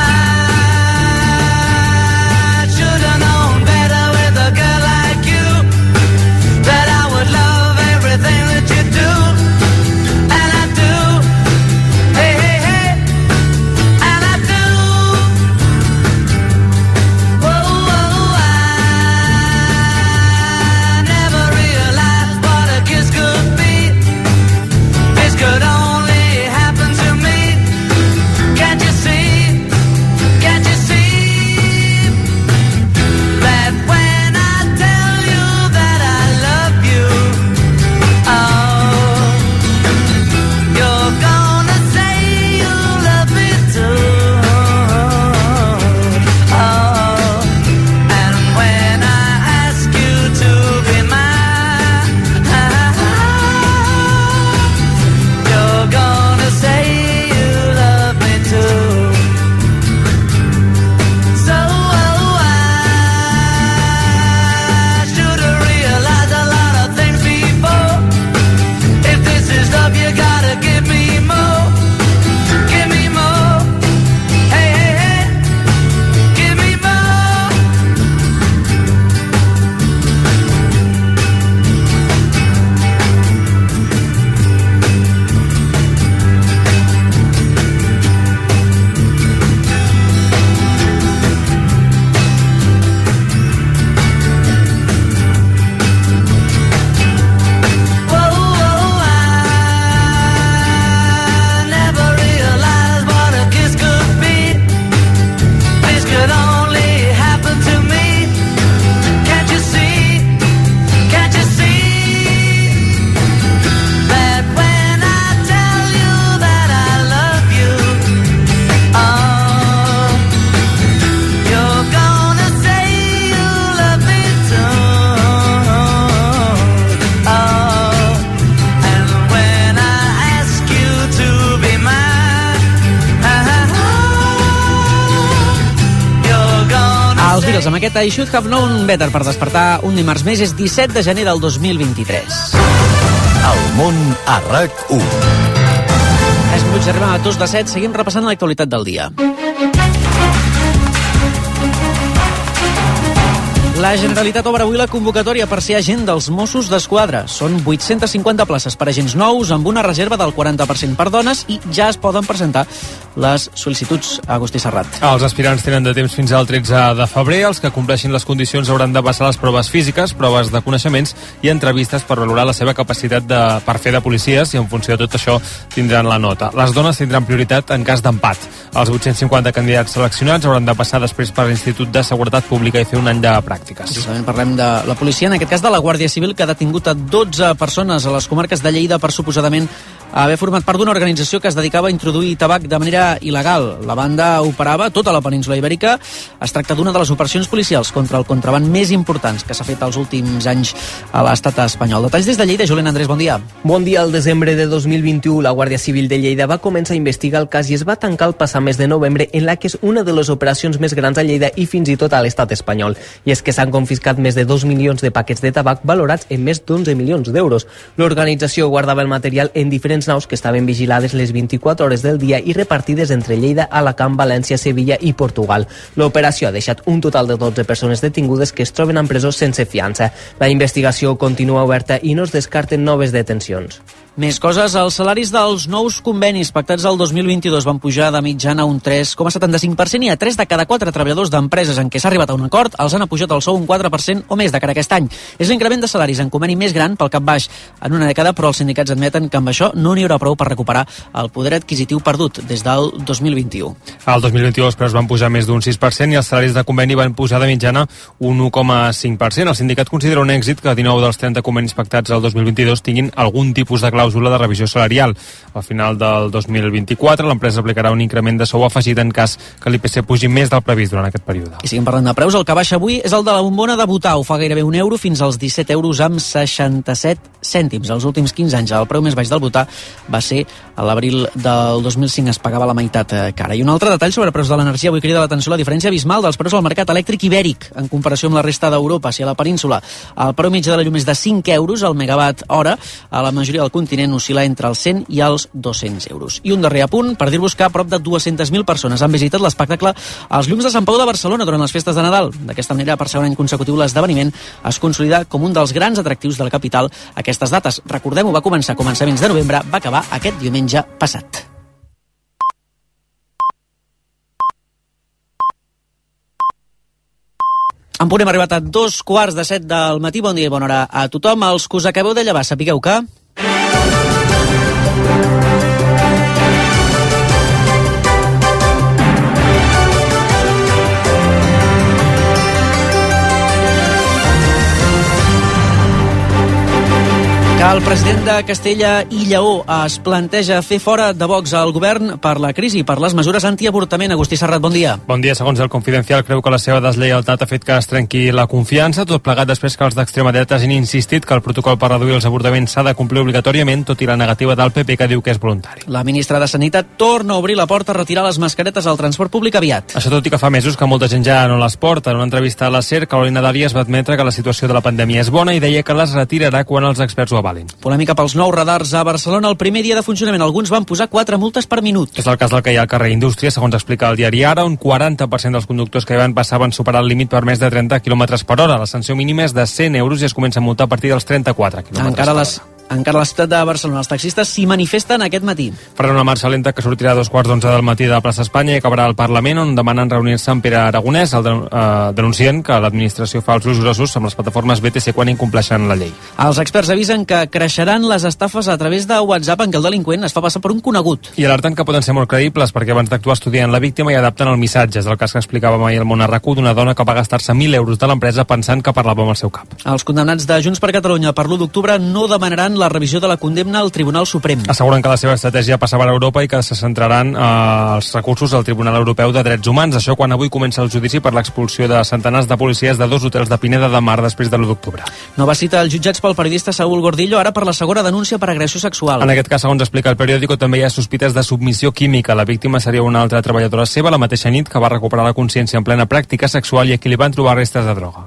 Amb aquest I Should Have Known Better per despertar un dimarts més, és disset de gener del dos mil vint-i-tres. El món a RAC u. tres minuts arribem a dos de set, seguim repassant l'actualitat del dia. La Generalitat obre avui la convocatòria per ser agent dels Mossos d'Esquadra. Són vuit-centes cinquanta places per agents nous, amb una reserva del quaranta per cent per dones, i ja es poden presentar les sol·licituds. Agustí Serrat. Els aspirants tenen de temps fins al tretze de febrer. Els que compleixin les condicions hauran de passar les proves físiques, proves de coneixements i entrevistes per valorar la seva capacitat de, per fer de policies, i en funció de tot això tindran la nota. Les dones tindran prioritat en cas d'empat. Els vuit-cents cinquanta candidats seleccionats hauran de passar després per l'Institut de Seguretat Pública i fer un any de pràctiques. Justament parlem de la policia, en aquest cas de la Guàrdia Civil, que ha detingut a dotze persones a les comarques de Lleida per suposadament haver format part d'una organització que es dedicava a introduir tabac de manera il·legal. La banda operava a tota la península Ibèrica. Es tracta d'una de les operacions policials contra el contraban més importants que s'ha fet els últims anys a l'estat espanyol. Detalls des de Lleida, Julián Andrés, bon dia. Bon dia. Al desembre de dos mil vint-i-u, la Guàrdia Civil de Lleida va començar a investigar el cas i es va tancar el passat mes de novembre, en la que és una de les operacions més grans a Lleida i fins i tot a l'estat espanyol. I és que s'han confiscat més de dos milions de paquets de tabac valorats en més d'onze milions d'euros. L'organització guardava el material en diferents naus que estaven vigilades les vint-i-quatre hores del dia i repartides entre Lleida, Alacant, València, Sevilla i Portugal. L'operació ha deixat un total de dotze persones detingudes que es troben en presó sense fiança. La investigació continua oberta i no es descarten noves detencions. Més coses, els salaris dels nous convenis pactats el dos mil vint-i-dos van pujar de mitjana un tres coma setanta-cinc per cent i a tres de cada quatre treballadors d'empreses en què s'ha arribat a un acord els han apujat el sou un quatre per cent o més de cara a aquest any. És l'increment de salaris en conveni més gran pel cap baix en una dècada, però els sindicats admeten que amb això no n'hi haurà prou per recuperar el poder adquisitiu perdut des del dos mil vint-i-u. El dos mil vint-i-u els preus van pujar més d'un sis per cent i els salaris de conveni van pujar de mitjana un u coma cinc per cent. El sindicat considera un èxit que dinou dels trenta convenis pactats el dos mil vint-i-dos tinguin algun tipus de clau clàusula de revisió salarial. Al final del dos mil vint-i-quatre, l'empresa aplicarà un increment de sou afegit en cas que l'I P C pugi més del previst durant aquest període. I siguem parlant de preus, el que baixa avui és el de la bombona de Butau, fa gairebé un euro fins als disset euros amb seixanta-set cèntims. Els últims quinze anys el preu més baix del butà va ser a l'abril del dos mil cinc, es pagava la meitat cara. I un altre detall sobre preus de l'energia, avui crida l'atenció la diferència abismal dels preus al mercat elèctric ibèric en comparació amb la resta d'Europa. Si a la península el preu mitjà de la llum és de cinc euros al megawatt hora, a la majoria del continent oscil·la entre els cent i els dos-cents euros. I un darrer apunt per dir-vos que prop de dues-centes mil persones han visitat l'espectacle Els Llums de Sant Pau de Barcelona durant les festes de Nadal. D'aquesta manera, per segon any consecutiu, l'esdeveniment es consolida com un dels grans atractius de la capital. Aquestes dates, recordem-ho, va començar a començaments de novembre, va acabar aquest diumenge passat. En punt hem arribat a dos quarts de set del matí. Bon dia i bona hora a tothom. Els que us acabeu de llevar, sapigueu que... El president de Castella i Lleó es planteja fer fora de Vox al govern per la crisi i per les mesures antiavortament. Agustí Serrat, bon dia. Bon dia. Segons el Confidencial, creu que la seva deslleialtat ha fet que es trenqui la confiança, tot plegat després que els d'extrema dreta hagin insistit que el protocol per reduir els avortaments s'ha de complir obligatoriament, tot i la negativa del P P, que diu que és voluntari. La ministra de Sanitat torna a obrir la porta a retirar les mascaretes al transport públic aviat. Això tot i que fa mesos que molta gent ja no les porta. En una entrevista a la SER, Carolina Dàries va admetre que la situació de la pandèmia és bona i deia que les retirarà quan els experts ho avalin. Polèmica pels nous radars a Barcelona. El primer dia de funcionament alguns van posar quatre multes per minut. És el cas del que hi ha al carrer Indústria, segons explica el diari Ara. Un quaranta per cent dels conductors que hi van passar van superar el límit per més de trenta quilòmetres per hora. La sanció mínima és de cent euros i es comença a multar a partir dels trenta-quatre quilòmetres Encara per hora. les... Encara a la ciutat de Barcelona, els taxistes s'hi manifesten aquest matí. Faran una marxa lenta que sortirà a dos quarts d'onze del matí de la plaça Espanya i acabarà al Parlament, on demanen reunir-se amb Pere Aragonès, el de, eh, denuncient que l'administració fa els usos grossos amb les plataformes B T C quan incompleixen la llei. Els experts avisen que creixeran les estafes a través de WhatsApp en què el delinqüent es fa passar per un conegut. I alerten que poden ser molt creïbles perquè abans d'actuar estudien la víctima i adapten el missatge. És el cas que explicava mai el món a RAC u d'una dona que va gastar-se mil euros de l'empresa pensant que parlava amb el seu cap. Els condemnats de Junts per Catalunya per l'u d'octubre no demanaran la revisió de la condemna al Tribunal Suprem. Asseguren que la seva estratègia passa per Europa i que se centraran eh, els recursos al Tribunal Europeu de Drets Humans. Això quan avui comença el judici per l'expulsió de centenars de policies de dos hotels de Pineda de Mar després de l'u d'octubre. Nova cita als jutjats pel periodista Saúl Gordillo, ara per la segona denúncia per agressió sexual. En aquest cas, segons explica el periòdico, també hi ha sospites de submissió química. La víctima seria una altra treballadora seva la mateixa nit que va recuperar la consciència en plena pràctica sexual i a qui li van trobar restes de droga.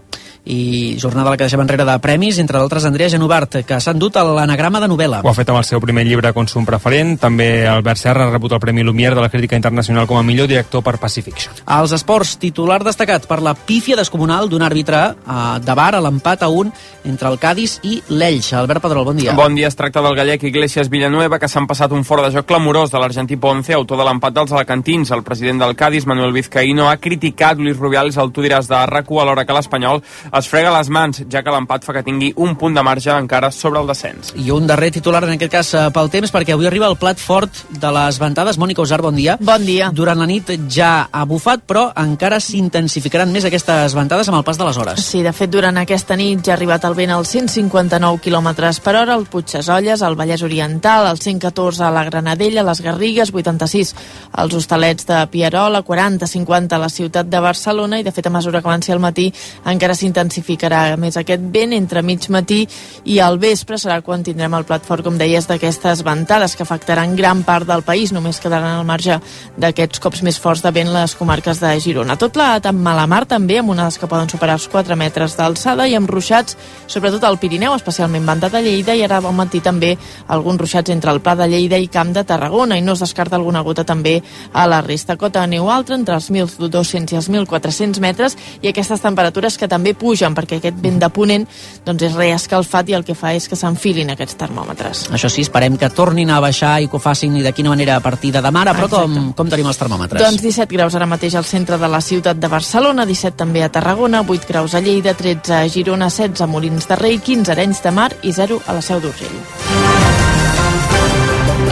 I jornada la que deixem enrere de premis, entre d'altres Andrea Genovart, que s'ha endut a l'anagrama de novel·la. Ho ha fet amb el seu primer llibre Consum Preferent. També Albert Serra ha rebut el Premi Lumière de la Crítica Internacional com a millor director per Pacifiction. Als esports, titular destacat per la pífia descomunal d'un àrbitre eh, de bar a l'empat a un entre el Cádiz i l'Elx. Albert Pedrol, bon dia. Bon dia, es tracta del gallec Iglesias Villanueva, que s'han passat un fora de joc clamorós de l'argentí Ponce, autor de l'empat dels alacantins. El president del Cádiz, Manuel Vizcaíno, ha criticat Luis Rubiales, el tu diràs de RAC u, alhora que l'Espanyol es frega les mans, ja que l'empat fa que tingui un punt de marge encara sobre el descens. I un darrer titular, en aquest cas pel temps, perquè avui arriba el plat fort de les ventades. Mònica Usar, bon dia. Bon dia. Durant la nit ja ha bufat, però encara s'intensificaran més aquestes ventades amb el pas de les hores. Sí, de fet, durant aquesta nit ja ha arribat el vent als cent cinquanta-nou quilòmetres per hora, al Puigsesolles, al Vallès Oriental, al cent catorze a la Granadella, a les Garrigues, vuitanta-sis als Hostalets de Pierola, quaranta cinquanta a la ciutat de Barcelona, i de fet, a mesura que avanci el matí encara s'intensificarà més aquest vent. Entre mig matí i al vespre serà quan tindrem el plat fort, com deies, d'aquestes ventades que afectaran gran part del país. Només quedaran al marge d'aquests cops més forts de vent les comarques de Girona. Tot plegat amb mala mar també, amb onades que poden superar els quatre metres d'alçada i amb ruixats, sobretot al Pirineu, especialment Banda de Lleida, i ara al matí també alguns ruixats entre el Pla de Lleida i Camp de Tarragona, i no es descarta alguna gota també a la resta. Cota de neu alta entre els mil dos-cents i els mil quatre-cents metres, i aquestes temperatures que també pugen, perquè aquest vent de ponent doncs és reescalfat i el que fa és que s'enfilin aquests termòmetres. Això sí, esperem que tornin a baixar i que ho facin i de quina manera a partir de demà, però com, com tenim els termòmetres? Doncs disset graus ara mateix al centre de la ciutat de Barcelona, disset també a Tarragona, vuit graus a Lleida, tretze a Girona, setze a Molins de Rei, quinze a Arenys de Mar i zero a la Seu d'Urgell.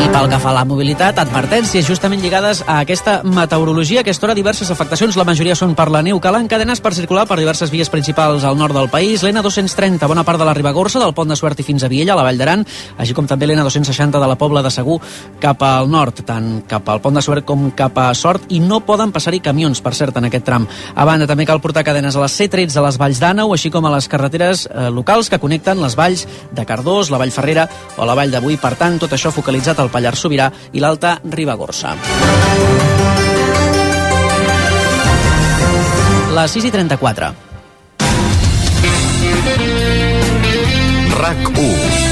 I pel que fa a la mobilitat, advertències justament lligades a aquesta meteorologia. A aquesta hora diverses afectacions, la majoria són per la neu. Calen cadenes per circular per diverses vies principals al nord del país. L'N dos-cents trenta, bona part de la Ribagorça, del Pont de Suert i fins a Viella, a la Vall d'Aran, així com també l'N dos-cents seixanta de la Pobla de Segur cap al nord, tant cap al Pont de Suert com cap a Sort, i no poden passar-hi camions, per cert, en aquest tram. A banda, també cal portar cadenes a les C tretze a les valls d'Àneu, així com a les carreteres eh, locals que connecten les valls de Cardós, la Vall Ferrera o la Vall de Boí. Per tant, tot això focalitzat al Pallars Sobirà i l'Alta Ribagorça. Les sis i trenta-quatre. RAC u.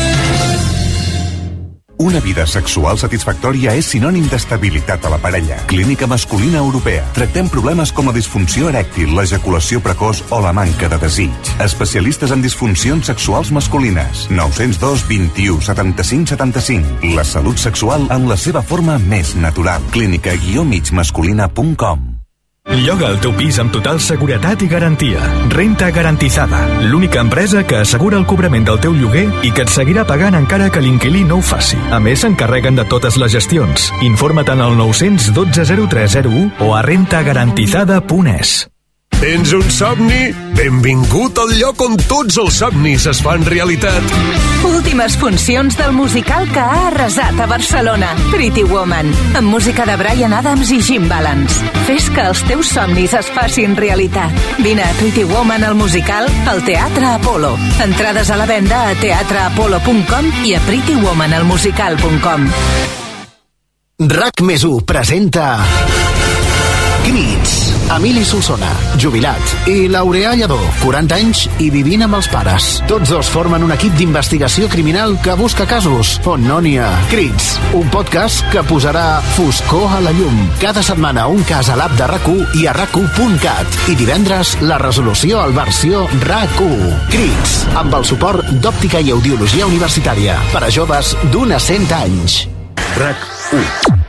Una vida sexual satisfactòria és sinònim d'estabilitat a la parella. Clínica Masculina Europea. Tractem problemes com la disfunció erèctil, l'ejaculació precoç o la manca de desig. Especialistes en disfuncions sexuals masculines. nou zero dos, vint-i-u, setanta-cinc, setanta-cinc. La salut sexual en la seva forma més natural. clínica guió mig masculina punt com. Lloga el teu pis amb total seguretat i garantia. Renta Garantizada, l'única empresa que assegura el cobrament del teu lloguer i que et seguirà pagant encara que l'inquilí no ho faci. A més, s'encarreguen de totes les gestions. Informa't al nou cents dotze zero tres zero u o a renta garantizada punt es. Tens un somni? Benvingut al lloc on tots els somnis es fan realitat. Últimes funcions del musical que ha arrasat a Barcelona, Pretty Woman, amb música de Bryan Adams i Jim Balance. Fes que els teus somnis es facin realitat. Vine a Pretty Woman al musical al Teatre Apolo. Entrades a la venda a teatre apolo punt com i a pretty woman al musical punt com. RAC més u presenta Crits. Emili Solsona, jubilat, i Laureà Lledó, quaranta anys i vivint amb els pares. Tots dos formen un equip d'investigació criminal que busca casos on no n'hi ha. Crits, un podcast que posarà foscor a la llum. Cada setmana un cas a l'app de RAC u i a rac u punt cat. I divendres la resolució al versió RAC u. Crits, amb el suport d'Òptica i Audiologia Universitària per a joves d'un a cent anys. RAC u.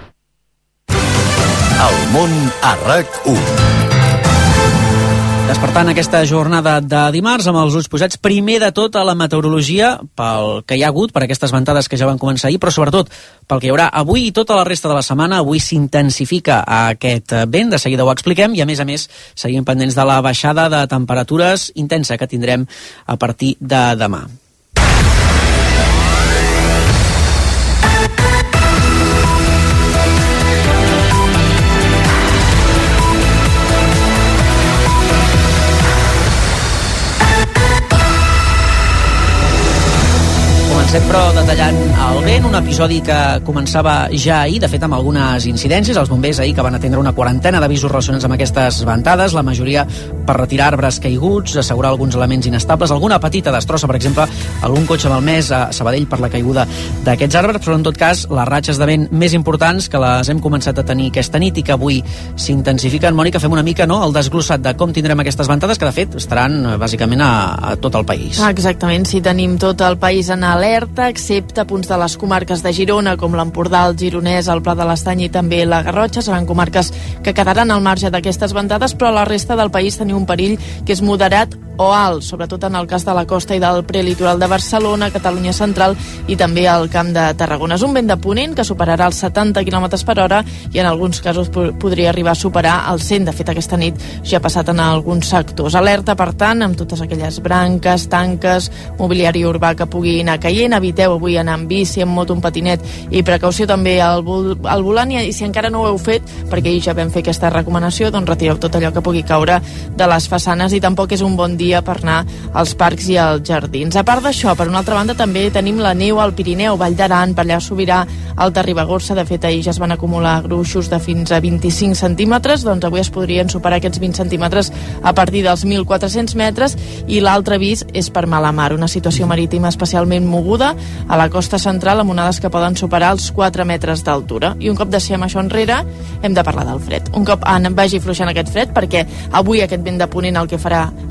El món a RAC u. Despertant aquesta jornada de dimarts amb els ulls posats primer de tot a la meteorologia pel que hi ha hagut, per aquestes ventades que ja van començar ahir, però sobretot pel que hi haurà avui i tota la resta de la setmana. Avui s'intensifica aquest vent, de seguida ho expliquem, i a més a més seguim pendents de la baixada de temperatures intensa que tindrem a partir de demà. Comencem, però, detallant el vent, un episodi que començava ja ahir, de fet amb algunes incidències. Els bombers ahir que van atendre una quarantena d'avisos relacionats amb aquestes ventades, la majoria per retirar arbres caiguts, assegurar alguns elements inestables, alguna petita destrossa, per exemple, algun cotxe malmès a Sabadell per la caiguda d'aquests arbres, però en tot cas les ratxes de vent més importants que les hem començat a tenir aquesta nit i que avui s'intensifiquen. Mònica, fem una mica, no?, el desglossat de com tindrem aquestes ventades, que de fet estaran bàsicament a, a tot el país. Ah, exactament, sí, tenim tot el país en alerta, excepte punts de les comarques de Girona, com l'Empordà, el Gironès, el Pla de l'Estany i també la Garrotxa. Seran comarques que quedaran al marge d'aquestes ventades, però a la resta del país tenim un perill que és moderat o alt, sobretot en el cas de la costa i del prelitoral de Barcelona, Catalunya central i també al Camp de Tarragona. És un vent de ponent que superarà els setanta quilòmetres per hora i en alguns casos podria arribar a superar els cent. De fet, aquesta nit ja ha passat en alguns sectors. Alerta, per tant, amb totes aquelles branques, tanques, mobiliari urbà que pugui anar caient. Eviteu avui anar amb bici, amb moto, un patinet, i precaució també al, vol al volant, i si encara no ho heu fet, perquè ahir ja vam fer aquesta recomanació, doncs retireu tot allò que pugui caure de les façanes, i tampoc és un bon dia per anar als parcs i als jardins. A part d'això, per una altra banda, també tenim la neu al Pirineu, Vall d'Aran, Pallars Sobirà, Alta Ribagorça. De fet, ahir ja es van acumular gruixos de fins a vint-i-cinc centímetres, doncs avui es podrien superar aquests vint centímetres a partir dels mil quatre-cents metres, i l'altre avís és per mala mar, una situació marítima especialment moguda a la costa central, amb onades que poden superar els quatre metres d'altura. I un cop deixem això enrere, hem de parlar del fred. Un cop en vagi fluixant aquest fred, perquè avui aquest vent de ponent el que farà serà que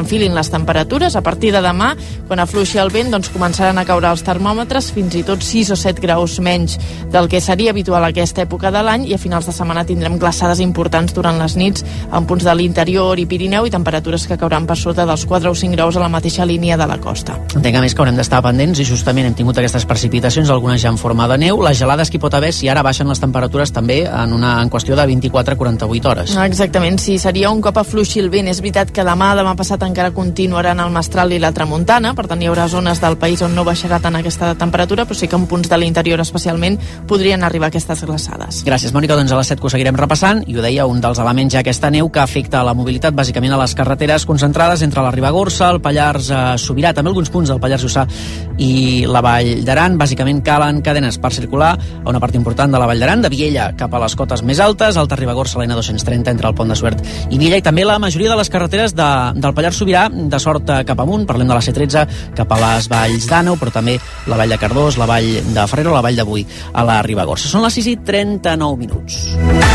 s'enfilin les temperatures. A partir de demà, quan afluixi el vent, doncs començaran a caure els termòmetres, fins i tot sis o set graus menys del que seria habitual a aquesta època de l'any, i a finals de setmana tindrem glaçades importants durant les nits en punts de l'interior i Pirineu, i temperatures que cauran per sota dels quatre o cinc graus a la mateixa línia de la costa. Entenc a més que haurem d'estar pendents, i justament hem tingut aquestes precipitacions, algunes ja en forma de neu, les gelades que hi pot haver si ara baixen les temperatures també en una en qüestió de vint-i-quatre a quaranta-vuit hores. Exactament, sí, seria un cop afluixi el vent. És veritat que demà, demà passat encara continuaran el mestral i la tramuntana, per tant hi haurà zones del país on no baixarà tant aquesta temperatura, però sí que en punts de l'interior especialment podrien arribar aquestes glaçades. Gràcies, Mònica. Doncs a les set que ho seguirem repassant, i ho deia, un dels elements ja aquesta neu que afecta la mobilitat bàsicament a les carreteres concentrades entre la Ribagorça, el Pallars eh, Sobirà, també alguns punts del Pallars Jussà i la Vall d'Aran. Bàsicament calen cadenes per circular a una part important de la Vall d'Aran, de Viella cap a les cotes més altes, Alta Ribagorça, l'N dos-cents trenta entre el Pont de Suert i Viella, i també la majoria de les carreteres de, del Pallars Sobirà de sort cap amunt. Parlem de la C tretze cap a les valls d'Àneu, però també la Vall de Cardós, la Vall de Ferrero, la Vall de Boí a la Ribagorça. Són les sis i trenta-nou minuts.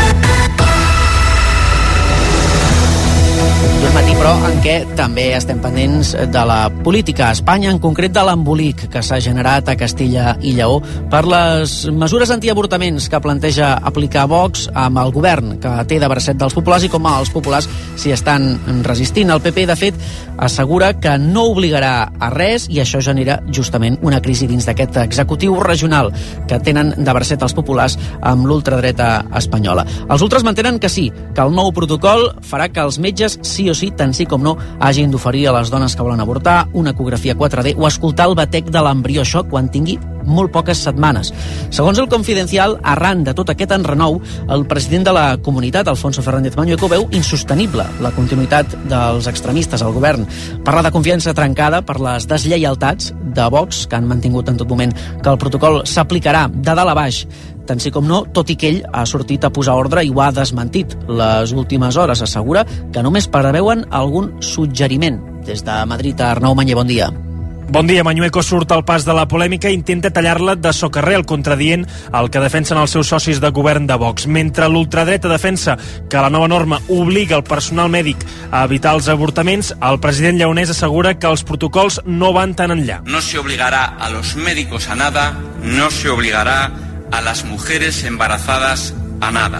Un matí, però, en què també estem pendents de la política a Espanya, en concret de l'embolic que s'ha generat a Castella i Lleó per les mesures antiavortaments que planteja aplicar Vox amb el govern que té de bracet dels populars i com els populars s'hi estan resistint. El P P, de fet, assegura que no obligarà a res, i això genera justament una crisi dins d'aquest executiu regional que tenen de bracet els populars amb l'ultradreta espanyola. Els ultras mantenen que sí, que el nou protocol farà que els metges sí o sí, tant sí com no, hagin d'oferir a les dones que volen avortar una ecografia quatre D o escoltar el batec de l'embrió, això quan tingui molt poques setmanes. Segons el Confidencial, arran de tot aquest enrenou, el president de la comunitat, Alfonso Fernández Mañueco, veu insostenible la continuïtat dels extremistes al govern. Parla de confiança trencada per les deslleialtats de Vox, que han mantingut en tot moment que el protocol s'aplicarà de dalt a baix, tant sí com no, tot i que ell ha sortit a posar ordre i ho ha desmentit. Les últimes hores assegura que només preveuen algun suggeriment. Des de Madrid, a Arnau Mañé, bon dia. Bon dia. Mañueco surt al pas de la polèmica i intenta tallar-la de socarrer, contradient el que defensen els seus socis de govern de Vox. Mentre l'ultradreta defensa que la nova norma obliga el personal mèdic a evitar els avortaments, el president lleonès assegura que els protocols no van tan enllà. No se obligará a los médicos a nada, no se obligará a las mujeres embarazadas a nada.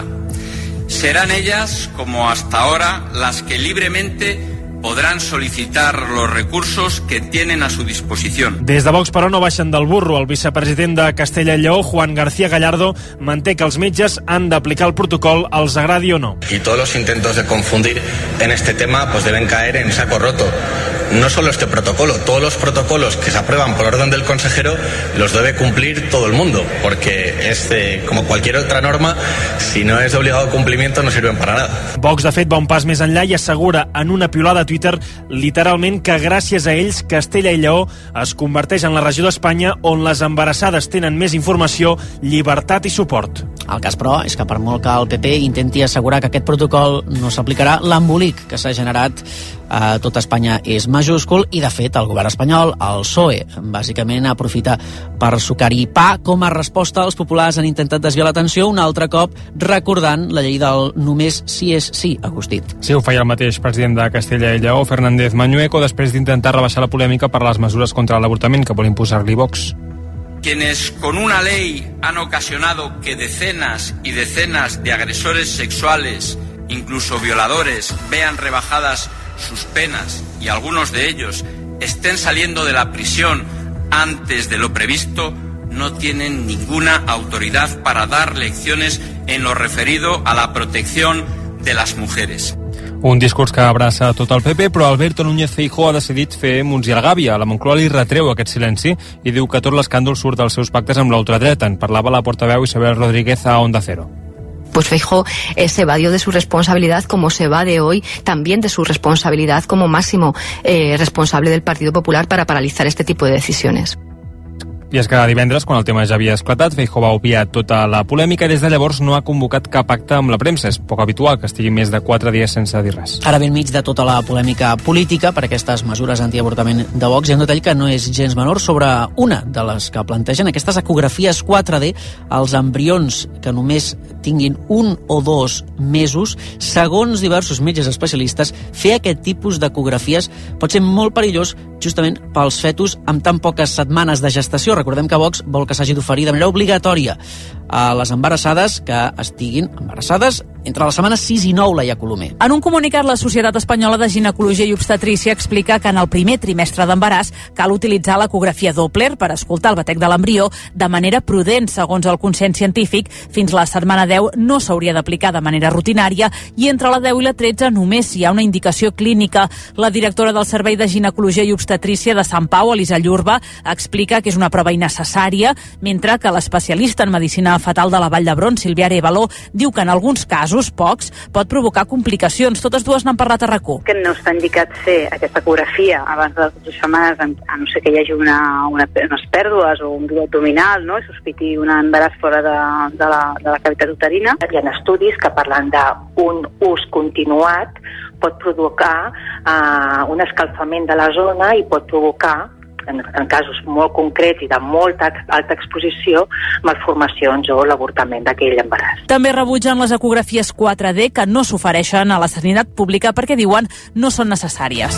Serán ellas, como hasta ahora, las que libremente podran solicitar los recursos que tienen a su disposición. Des de Vox, però, no baixen del burro. El vicepresident de Castella i Lleó, Juan García Gallardo, manté que els metges han d'aplicar el protocol, els agradi o no. Y todos los intentos de confundir en este tema pues deben caer en saco roto. No solo este protocolo, todos los protocolos que se aprueban por orden del consejero los debe cumplir todo el mundo, porque es eh, como cualquier otra norma, si no es de obligado cumplimiento no sirven para nada. Vox, de fet, va un pas més enllà i assegura en una piulada a Twitter literalment que gràcies a ells Castella i Lleó es converteix en la regió d'Espanya on les embarassades tenen més informació, llibertat i suport. El cas, però, és que per molt que el P P intenti assegurar que aquest protocol no s'aplicarà, l'embolic que s'ha generat a tot Espanya és majúscul i, de fet, el govern espanyol, el P S O E, bàsicament aprofita per sucar-hi pa. Com a resposta, els populars han intentat desviar l'atenció un altre cop recordant la llei del només sí és sí, Agustí. Sí, ho feia el mateix president de Castella i Lleó, Fernández Mañueco, després d'intentar rebaixar la polèmica per les mesures contra l'avortament que vol imposar-li Vox. Quienes con una ley han ocasionado que decenas y decenas de agresores sexuales, incluso violadores, vean rebajadas sus penas y algunos de ellos estén saliendo de la prisión antes de lo previsto, no tienen ninguna autoridad para dar lecciones en lo referido a la protección de las mujeres. Un discurs que abraça tot el P P, però Alberto Núñez Feijóo ha decidit fer munts i el gàbia. La Moncloa li retreu aquest silenci i diu que tot l'escàndol surt dels seus pactes amb l'ultradreta. En parlava la portaveu Isabel Rodríguez a Onda Cero. Pues Feijóo eh, se evadió de su responsabilidad, como se evade hoy también de su responsabilidad como máximo eh, responsable del Partido Popular para paralizar este tipo de decisiones. I és que divendres, quan el tema ja havia esclatat, Feijóo va obviar tota la polèmica i des de llavors no ha convocat cap acte amb la premsa. És poc habitual que estigui més de quatre dies sense dir res. Ara ben mig de tota la polèmica política per aquestes mesures antiavortament de Vox, hi ha un detall que no és gens menor sobre una de les que plantegen aquestes ecografies quatre D als embrions que només tinguin un o dos mesos. Segons diversos metges especialistes, fer aquest tipus d'ecografies pot ser molt perillós justament pels fetus amb tan poques setmanes de gestació. Recordem que Vox vol que s'hagi d'oferir de manera obligatòria a les embarassades que estiguin embarassades entre les setmanes sis i nou, Laia Colomer. En un comunicat, la Societat Espanyola de Ginecologia i Obstetrícia explica que en el primer trimestre d'embaràs cal utilitzar l'ecografia Doppler per escoltar el batec de l'embrió de manera prudent, segons el consens científic. Fins la setmana deu no s'hauria d'aplicar de manera rutinària i entre la deu i la tretze només hi ha una indicació clínica. La directora del Servei de Ginecologia i Obstetrícia de Sant Pau, Elisa Llurba, explica que és una prova innecessària, mentre que l'especialista en medicina fetal de la Vall d'Hebron, Sílvia Arévalo, diu que en alguns casos, pocs, pot provocar complicacions. Totes dues n'han parlat a RAC1. Que no està indicat fer aquesta ecografia abans de les dotze setmanes, a no ser que hi hagi una, una, unes pèrdues o un dur abdominal, no? I sospiti un embaràs fora de, de, la, de la cavitat uterina. Hi ha estudis que parlen d'un ús continuat pot provocar uh, un escalfament de la zona i pot provocar En, en casos molt concrets i de molta alta exposició, malformacions o l'avortament d'aquell embaràs. També rebutgen les ecografies quatre D que no s'ofereixen a la sanitat pública perquè diuen no són necessàries.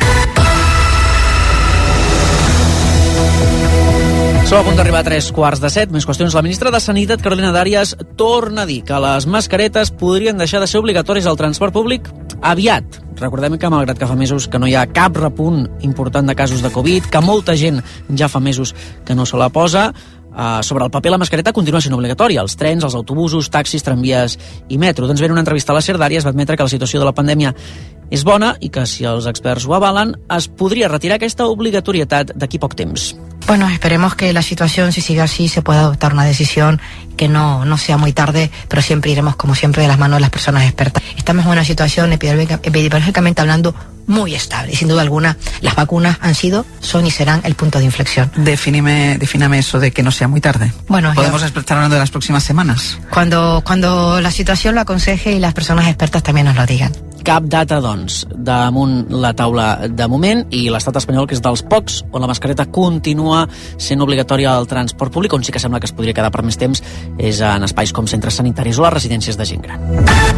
Som a punt d'arribar a tres quarts de set. Més qüestions. La ministra de Sanitat, Carolina Dàrias, torna a dir que les mascaretes podrien deixar de ser obligatòries al transport públic aviat. Recordem que, malgrat que fa mesos que no hi ha cap repunt important de casos de Covid, que molta gent ja fa mesos que no se la posa, Uh, sobre el paper la mascareta continua sent obligatòria. Els trens, els autobusos, taxis, tramvies i metro. Doncs bé, en una entrevista a la SER, Dàrias va admetre que la situació de la pandèmia és bona i que, si els experts ho avalen, es podria retirar aquesta obligatorietat d'aquí poc temps. Bueno, esperemos que la situación, si sigue así, se pueda adoptar una decisión que no, no sea muy tarde, pero siempre iremos, como siempre, de las manos de las personas expertas. Estamos en una situación, epidemiológicamente hablando, muy estable. Y sin duda alguna, las vacunas han sido, son y serán el punto de inflexión. Defíneme, defíname eso de que no sea muy tarde. Bueno, ¿podemos yo, estar hablando de las próximas semanas? Cuando, cuando la situación lo aconseje y las personas expertas también nos lo digan. Cap data, doncs, damunt la taula de moment, i l'estat espanyol, que és dels pocs on la mascareta continua sent obligatòria al transport públic, on sí que sembla que es podria quedar per més temps, és en espais com centres sanitaris o les residències de gent gran.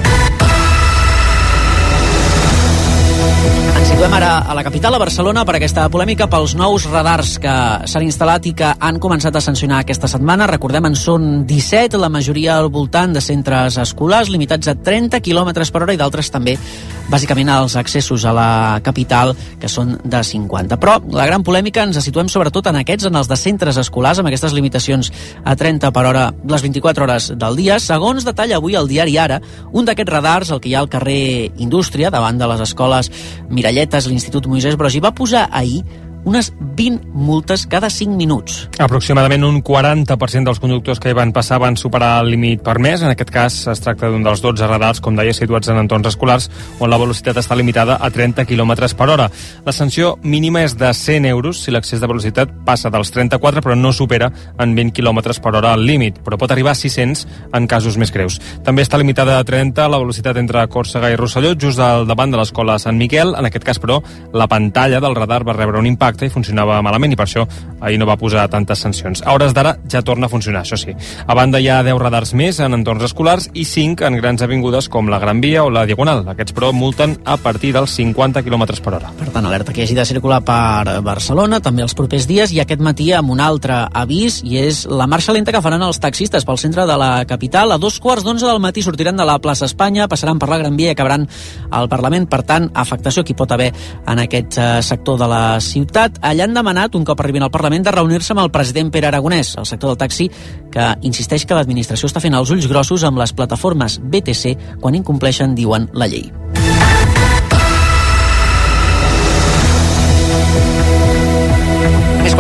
Ens situem ara a la capital, a Barcelona, per aquesta polèmica pels nous radars que s'han instal·lat i que han començat a sancionar aquesta setmana. Recordem, en són disset, la majoria al voltant de centres escolars, limitats a trenta quilòmetres per hora, i d'altres també, bàsicament, als accessos a la capital, que són de cinquanta. Però la gran polèmica ens situem sobretot en aquests, en els de centres escolars, amb aquestes limitacions a trenta per hora les vint-i-quatre hores del dia. Segons detalla avui el diari Ara, un d'aquests radars, el que hi ha al carrer Indústria, davant de les escoles Miralletes, l'Institut Moisès Broggi, va posar ahir unes vint multes cada cinc minuts. Aproximadament un quaranta per cent dels conductors que hi van passar van superar el límit permès. En aquest cas es tracta d'un dels dotze radars, com deia, situats en entorns escolars, on la velocitat està limitada a trenta quilòmetres per hora. La sanció mínima és de cent euros si l'excés de velocitat passa dels trenta-quatre, però no supera en vint quilòmetres per hora el límit, però pot arribar a sis-cents en casos més greus. També està limitada a trenta la velocitat entre Còrsega i Rosselló, just al davant de l'escola Sant Miquel. En aquest cas, però, la pantalla del radar va rebre un impacte i funcionava malament, i per això ahir no va posar tantes sancions. A hores d'ara ja torna a funcionar, això sí. A banda hi ha deu radars més en entorns escolars i cinc en grans avingudes com la Gran Via o la Diagonal. Aquests, però, multen a partir dels cinquanta quilòmetres per hora. Per tant, alerta que hagi de circular per Barcelona també els propers dies, i aquest matí amb un altre avís, i és la marxa lenta que faran els taxistes pel centre de la capital. A dos quarts d'onze del matí sortiran de la plaça Espanya, passaran per la Gran Via i acabaran al Parlament. Per tant, afectació que hi pot haver en aquest sector de la ciutat. Allà han demanat, un cop arribin al Parlament, de reunir-se amb el president Pere Aragonès, el sector del taxi, que insisteix que l'administració està fent els ulls grossos amb les plataformes B T C quan incompleixen, diuen, la llei.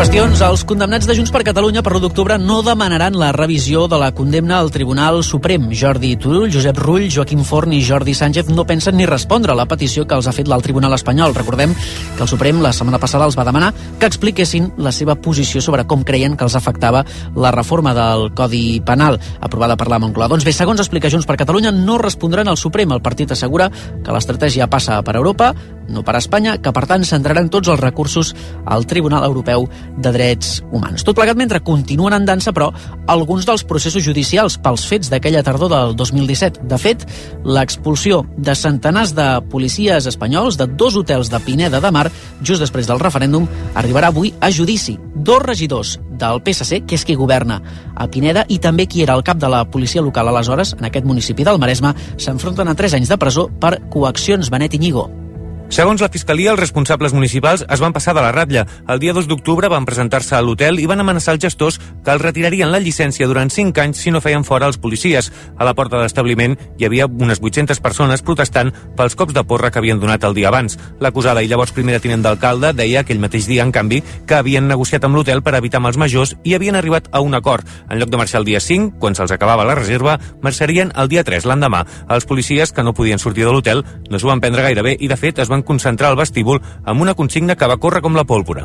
qüestions. Els condemnats de Junts per Catalunya per l'u d'octubre no demanaran la revisió de la condemna al Tribunal Suprem. Jordi Turull, Josep Rull, Joaquim Forn i Jordi Sánchez no pensen ni respondre a la petició que els ha fet l'alt Tribunal espanyol. Recordem que el Suprem la setmana passada els va demanar que expliquessin la seva posició sobre com creien que els afectava la reforma del Codi Penal aprovada per la Moncloa. Doncs bé, segons explica Junts per Catalunya, no respondran al Suprem. El partit assegura que l'estratègia passa per Europa, no per Espanya, que per tant centraran tots els recursos al Tribunal Europeu de Drets Humans. Tot plegat mentre continuen en dansa, però, alguns dels processos judicials pels fets d'aquella tardor del dos mil disset. De fet, l'expulsió de centenars de policies espanyols de dos hotels de Pineda de Mar, just després del referèndum, arribarà avui a judici. Dos regidors del P S C, que és qui governa a Pineda, i també qui era el cap de la policia local aleshores, en aquest municipi del Maresme, s'enfronten a tres anys de presó per coaccions. Benet Iñigo. Segons la Fiscalia, els responsables municipals es van passar de la ratlla. El dia dos d'octubre van presentar-se a l'hotel i van amenaçar els gestors que els retirarien la llicència durant cinc anys si no feien fora els policies. A la porta de l'establiment hi havia unes vuit-centes persones protestant pels cops de porra que havien donat el dia abans. L'acusada i llavors primera tinent d'alcalde deia aquell mateix dia, en canvi, que havien negociat amb l'hotel per evitar mals majors i havien arribat a un acord. En lloc de marxar el dia cinc, quan se'ls acabava la reserva, marxarien el dia tres, l'endemà. Els policies, que no podien sortir de l'hotel, no s'ho van prendre gaire bé i, de fet, es van concentrar al vestíbul amb una consigna que va córrer com la pólvora.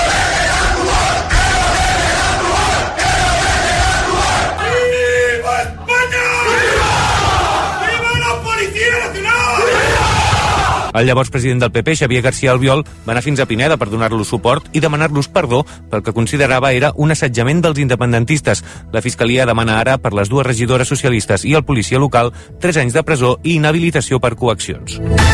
El llavors president del P P, Xavier García Albiol, va anar fins a Pineda per donar-los suport i demanar-los perdó pel que considerava era un assetjament dels independentistes. La Fiscalia demana ara per les dues regidores socialistes i el policia local tres anys de presó i inhabilitació per coaccions.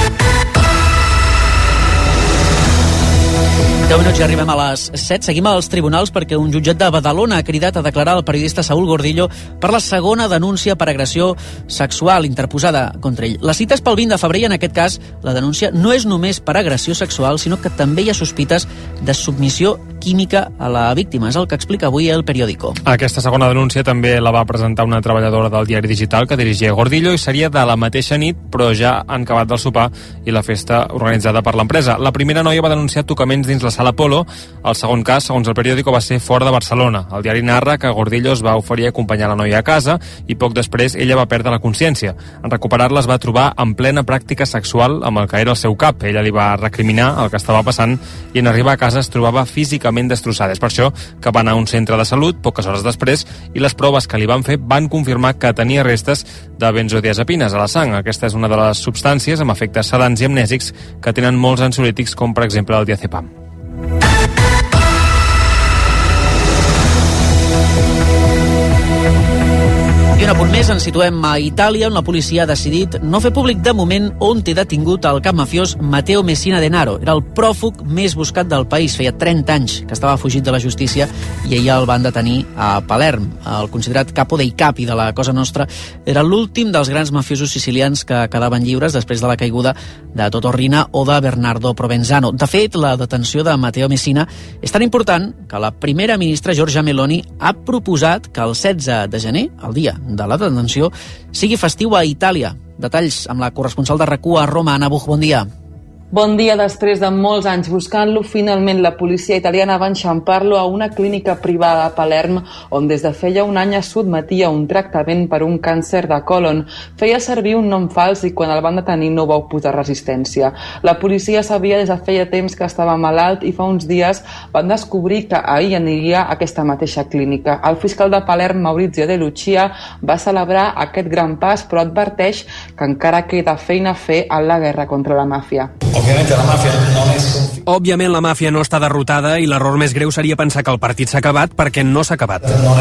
deu minuts i arribem a les set. Seguim als tribunals perquè un jutjat de Badalona ha cridat a declarar el periodista Saúl Gordillo per la segona denúncia per agressió sexual interposada contra ell. La cita és pel vint de febrer i en aquest cas la denúncia no és només per agressió sexual, sinó que també hi ha sospites de submissió química a la víctima. És el que explica avui El Periódico. Aquesta segona denúncia també la va presentar una treballadora del diari digital que dirigia Gordillo i seria de la mateixa nit, però ja han acabat del sopar i la festa organitzada per l'empresa. La primera noia va denunciar tocaments dins la Sala Polo. El segon cas, segons El Periódico, va ser fora de Barcelona. El diari narra que Gordillo es va oferir a acompanyar la noia a casa i poc després ella va perdre la consciència. En recuperar-la es va trobar en plena pràctica sexual amb el que era el seu cap. Ella li va recriminar el que estava passant i en arribar a casa es trobava físicament destrossada. És per això que va anar a un centre de salut poques hores després i les proves que li van fer van confirmar que tenia restes de benzodiazepines a la sang. Aquesta és una de les substàncies amb efectes sedants i amnèsics que tenen molts ansiolítics, com per exemple el diazepam. I un apunt més, ens situem a Itàlia, on la policia ha decidit no fer públic de moment on té detingut el cap mafiós Matteo Messina Denaro. Era el pròfug més buscat del país, feia trenta anys que estava fugit de la justícia i ahir el van detenir a Palerm. El considerat capo dei capi de la Cosa Nostra era l'últim dels grans mafiosos sicilians que quedaven lliures després de la caiguda de Totò Riina o de Bernardo Provenzano. De fet, la detenció de Matteo Messina és tan important que la primera ministra Giorgia Meloni ha proposat que el setze de gener, el dia de la detenció, sigui festiu a Itàlia. Detalls amb la corresponsal de RAC u a Roma, Anna Buch, bon dia. Bon dia. Després de molts anys buscant-lo, finalment la policia italiana va enxampar-lo a una clínica privada a Palerm, on des de feia un any es sotmetia a un tractament per un càncer de còlon. Feia servir un nom fals i quan el van detenir no va oposar resistència. La policia sabia des de feia temps que estava malalt i fa uns dies van descobrir que ahir aniria a aquesta mateixa clínica. El fiscal de Palerm, Maurizio De Lucia, va celebrar aquest gran pas, però adverteix que encara queda feina a fer en la guerra contra la màfia. Òbviament la màfia no és... Òbviament la màfia no està derrotada i l'error més greu seria pensar que el partit s'ha acabat perquè no s'ha acabat.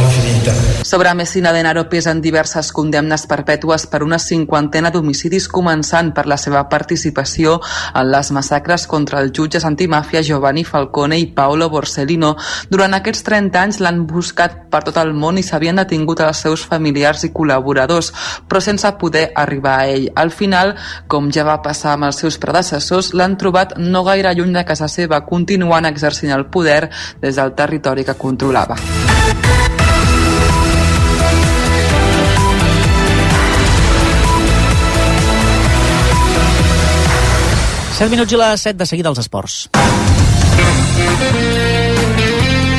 Sobre Messina Denaro pesen diverses condemnes perpètues per una cinquantena d'homicidis, començant per la seva participació en les massacres contra els jutges antimàfia Giovanni Falcone i Paolo Borsellino. Durant aquests trenta anys l'han buscat per tot el món i s'havien detingut els seus familiars i col·laboradors, però sense poder arribar a ell. Al final, com ja va passar amb els seus predecessors, l'han trobat no gaire lluny de casa seva, continuant exercint el poder des del territori que controlava. set minuts i les set, de seguida als esports.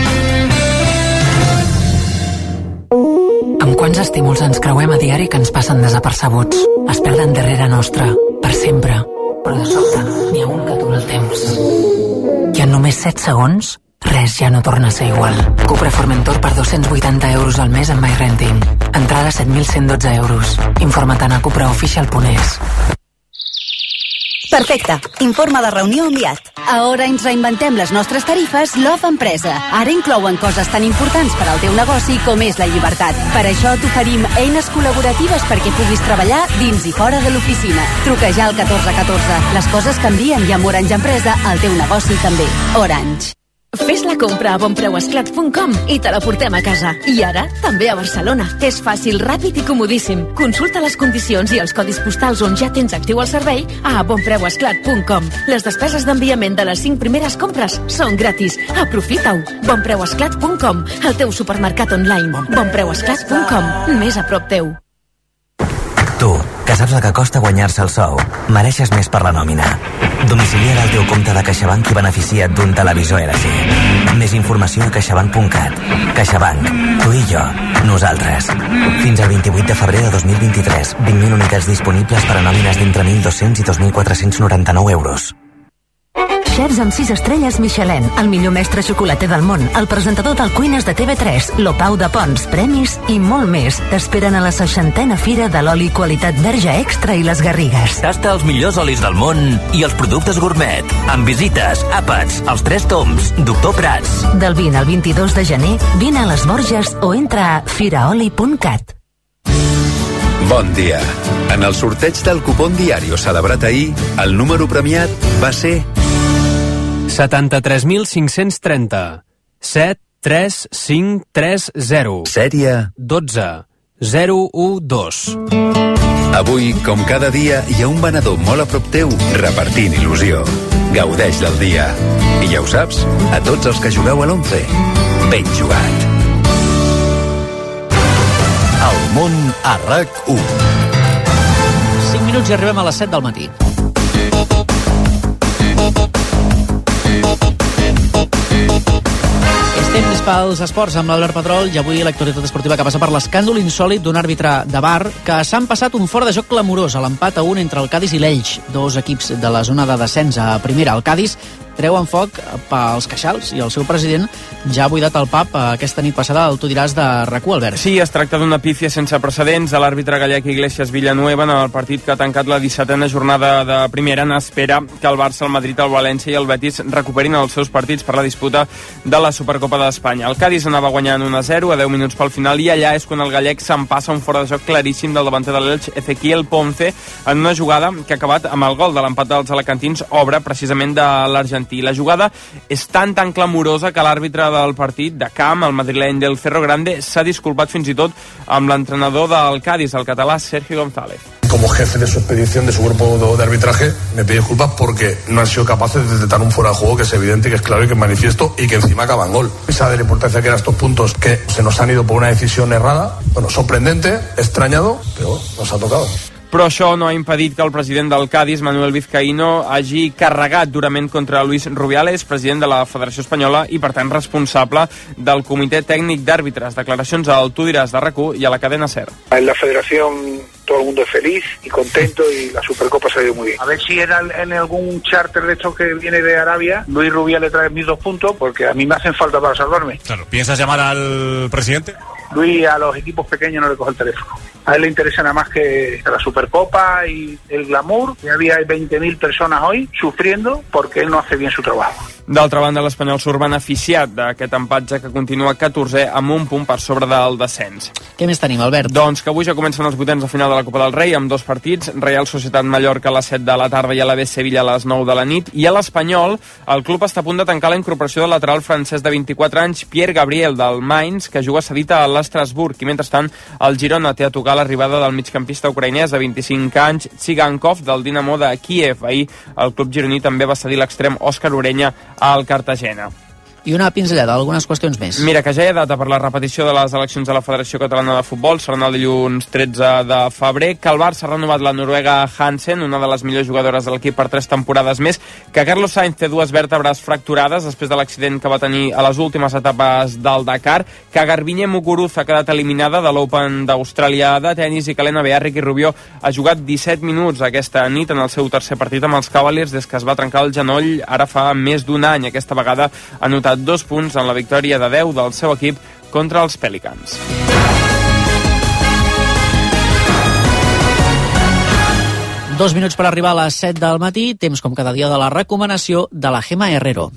Quants estímuls ens creuem a diari que ens passen desapercebuts? Es perden darrere nostra, per sempre. Però de sobte, n'hi ha un que atura el temps. I en només set segons, res ja no torna a ser igual. Cupra Formentor per dos-cents vuitanta euros al mes en MyRenting. Entrada set mil cent dotze euros. Informa't a cupraofficial punt es. Perfecte. Informe de reunió enviat. A Orange reinventem les nostres tarifes Love Empresa. Ara inclouen coses tan importants per al teu negoci com és la llibertat. Per això t'oferim eines col·laboratives perquè puguis treballar dins i fora de l'oficina. Truca ja al catorze catorze. Les coses canvien i amb Orange Empresa el teu negoci també. Orange. Fes la compra a bonpreuesclat punt com i te la portem a casa. I ara, també a Barcelona. És fàcil, ràpid i comodíssim. Consulta les condicions i els codis postals on ja tens actiu el servei a bonpreuesclat punt com. Les despeses d'enviament de les cinc primeres compres són gratis. Aprofita-ho. bonpreuesclat punt com, el teu supermercat online. bonpreuesclat punt com, més a prop teu. Tu, que saps el que costa guanyar-se el sou, mereixes més per la nòmina. Domicilia't al teu compte de CaixaBank i beneficia't d'un televisor L G. Més informació a caixabank punt cat. CaixaBank. Tu i jo. Nosaltres. Fins al vint-i-vuit de febrer de dos mil vint-i-tres. vint mil unitats disponibles per a nòmines d'entre mil dos-cents i dos mil quatre-cents noranta-nou euros. Xefs amb sis estrelles Michelin, el millor mestre xocolater del món, el presentador del Cuines de T V tres, l'Opau de Pons, premis i molt més. T'esperen a la seixantena Fira de l'Oli Qualitat Verge Extra i les Garrigues. Tasta els millors olis del món i els productes gourmet. Amb visites, àpats, els Tres Tombs, Doctor Prats. Del vint al vint-i-dos de gener, vine a les Borges o entra a firaoli punt cat. Bon dia. En el sorteig del cupón diario celebrat ahir, el número premiat va ser setanta-tres mil cinc-cents trenta. set tres cinc tres zero. Sèrie dotze zero u dos. Avui, com cada dia, hi ha un venedor molt a prop teu repartint il·lusió. Gaudeix del dia. I ja ho saps, a tots els que jugueu a l'onze, ben jugat. El món a RAC u. cinc minuts i arribem a les set del matí. És temps pels esports amb l'Albert Pedrol i avui l'actualitat esportiva que passa per l'escàndol insòlit d'un àrbitre de V A R que s'han passat un fora de joc clamorós a l'empat a un entre el Cádiz i l'Elx, dos equips de la zona de descens a primera. El Cádiz treu en foc pels queixals i el seu president ja ha buidat el pub aquesta nit passada al Tu diràs de RAC u, Albert. Sí, es tracta d'una pífia sense precedents a l'àrbitre gallec Iglesias Villanueva en el partit que ha tancat la dissetena jornada de primera en espera que el Barça, el Madrid, el València i el Betis recuperin els seus partits per la disputa de la Supercopa d'Espanya. El Cádiz anava guanyant un a zero a deu minuts pel final i allà és quan el gallec s'empassa un fora de joc claríssim del davanter de l'Elx, Ezequiel Ponce, en una jugada que ha acabat amb el gol de l'empat dels alacantins, obra precisament de l'argentí. La jugada és tan tan clamorosa que l'àrbitre del partit de camp, el madrileny del Cerro Grande, s'ha disculpat fins i tot amb l'entrenador del Cádiz, el català Sergio González. Como jefe de su expedición, de su cuerpo de arbitraje, me pide disculpas porque no han sido capaces de detectar un fuera de juego que es evidente, que es claro y que es manifiesto y que encima acaba en gol. Sabe la importancia que eran estos puntos que se nos han ido por una decisión errada. Bueno, sorprendente, extrañado, pero nos ha tocado. Però això no ha impedit que el president del Cádiz, Manuel Vizcaíno, hagi carregat durament contra Luis Rubiales, president de la Federació Espanyola i, per tant, responsable del Comitè Tècnic d'Àrbitres. Declaracions al Tu diràs de RAC u i a la cadena SER. En la federación todo el mundo es feliz y contento y la Supercopa se ha ido muy bien. A ver si en, en algún charter de estos que viene de Arabia, Luis Rubiales trae mis dos puntos porque a mí me hacen falta para salvarme. Claro. ¿Piensas llamar al presidente? Luis a los equipos pequeños no le coge el teléfono. A él le interesa nada más que la Supercopa y el glamour. Que había veinte mil personas hoy sufriendo porque él no hace bien su trabajo. D'altra banda, l'Espanyol surt beneficiat d'aquest empatge que continua catorzè amb un punt per sobre del descens. Què més tenim, Albert? Doncs que avui ja comencen els vuitens de final de la Copa del Rei amb dos partits, Real Societat Mallorca a les set de la tarda i a la B Sevilla a les nou de la nit, i a l'Espanyol el club està a punt de tancar la incorporació del lateral francès de vint-i-quatre anys, Pierre Gabriel, del Mainz, que juga cedit a l'Estrasburg, i mentrestant el Girona té a tocar l'arribada del migcampista ucraïnès de vint-i-cinc anys, Tsigankov, del Dinamo de Kiev. Ahir el club gironí també va cedir l'extrem Òscar Orenya al Cartagena. I una pinzellada, algunes qüestions més. Mira, que ja hi ha data per la repetició de les eleccions de la Federació Catalana de Futbol, seran el dilluns tretze de febrer, que el Barça ha renovat la noruega Hansen, una de les millors jugadores de l'equip per tres temporades més, que Carlos Sainz té dues vèrtebres fracturades després de l'accident que va tenir a les últimes etapes del Dakar, que Garbiñe Muguruza ha quedat eliminada de l'Open d'Austràlia de tenis i que l'N B A Ricky Rubio ha jugat disset minuts aquesta nit en el seu tercer partit amb els Cavaliers des que es va trencar el genoll ara fa més d'un any. Aquesta vegada ha notat dos punts en la victòria de deu del seu equip contra els Pelicans. Dos minuts per arribar a les set del matí, temps com cada dia de la recomanació de la Gemma Herrero.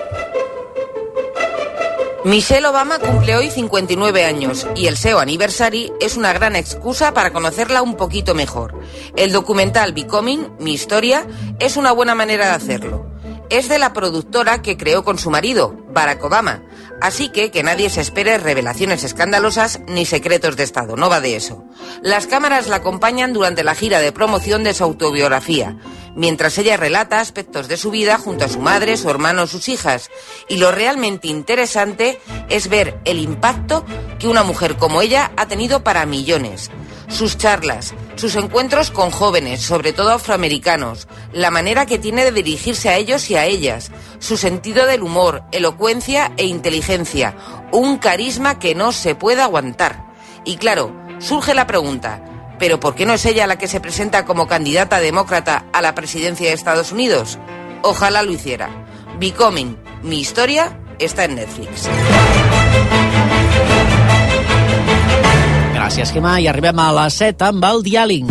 Michelle Obama cumple hoy cincuenta y nueve años y el S E O Anniversary es una gran excusa para conocerla un poquito mejor. El documental Becoming, mi historia, es una buena manera de hacerlo. Es de la productora que creó con su marido, Barack Obama, así que que nadie se espere revelaciones escandalosas ni secretos de Estado, no va de eso. Las cámaras la acompañan durante la gira de promoción de su autobiografía, mientras ella relata aspectos de su vida junto a su madre, su hermano, sus hijas. Y lo realmente interesante es ver el impacto que una mujer como ella ha tenido para millones. Sus charlas, sus encuentros con jóvenes, sobre todo afroamericanos, la manera que tiene de dirigirse a ellos y a ellas, su sentido del humor, elocuencia e inteligencia, un carisma que no se puede aguantar. Y claro, surge la pregunta, ¿pero por qué no es ella la que se presenta como candidata demócrata a la presidencia de Estados Unidos? Ojalá lo hiciera. Becoming, mi historia, está en Netflix. Gràcies, Gemma, i arribem a les set amb el Diàling.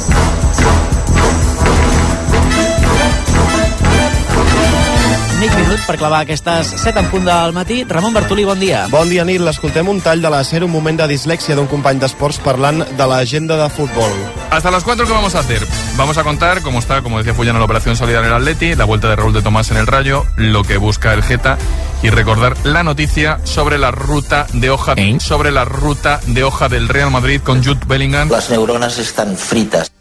Mig minut per clavar aquestes set en punt del matí. Ramon Bartolí, bon dia. Bon dia, Nil. L'escoltem un tall de la SER, un moment de dislèxia d'un company d'esports parlant de l'agenda de futbol. Hasta las cuatro, ¿qué vamos a hacer? Vamos a contar cómo está, como decía Fullano, la operación Solidaria en el Atleti, la vuelta de Raúl de Tomás en el Rayo, lo que busca el Geta y recordar la noticia sobre la ruta de hoja ¿Eh? sobre la ruta de hoja del Real Madrid con Jude Bellingham. Las neuronas están fritas.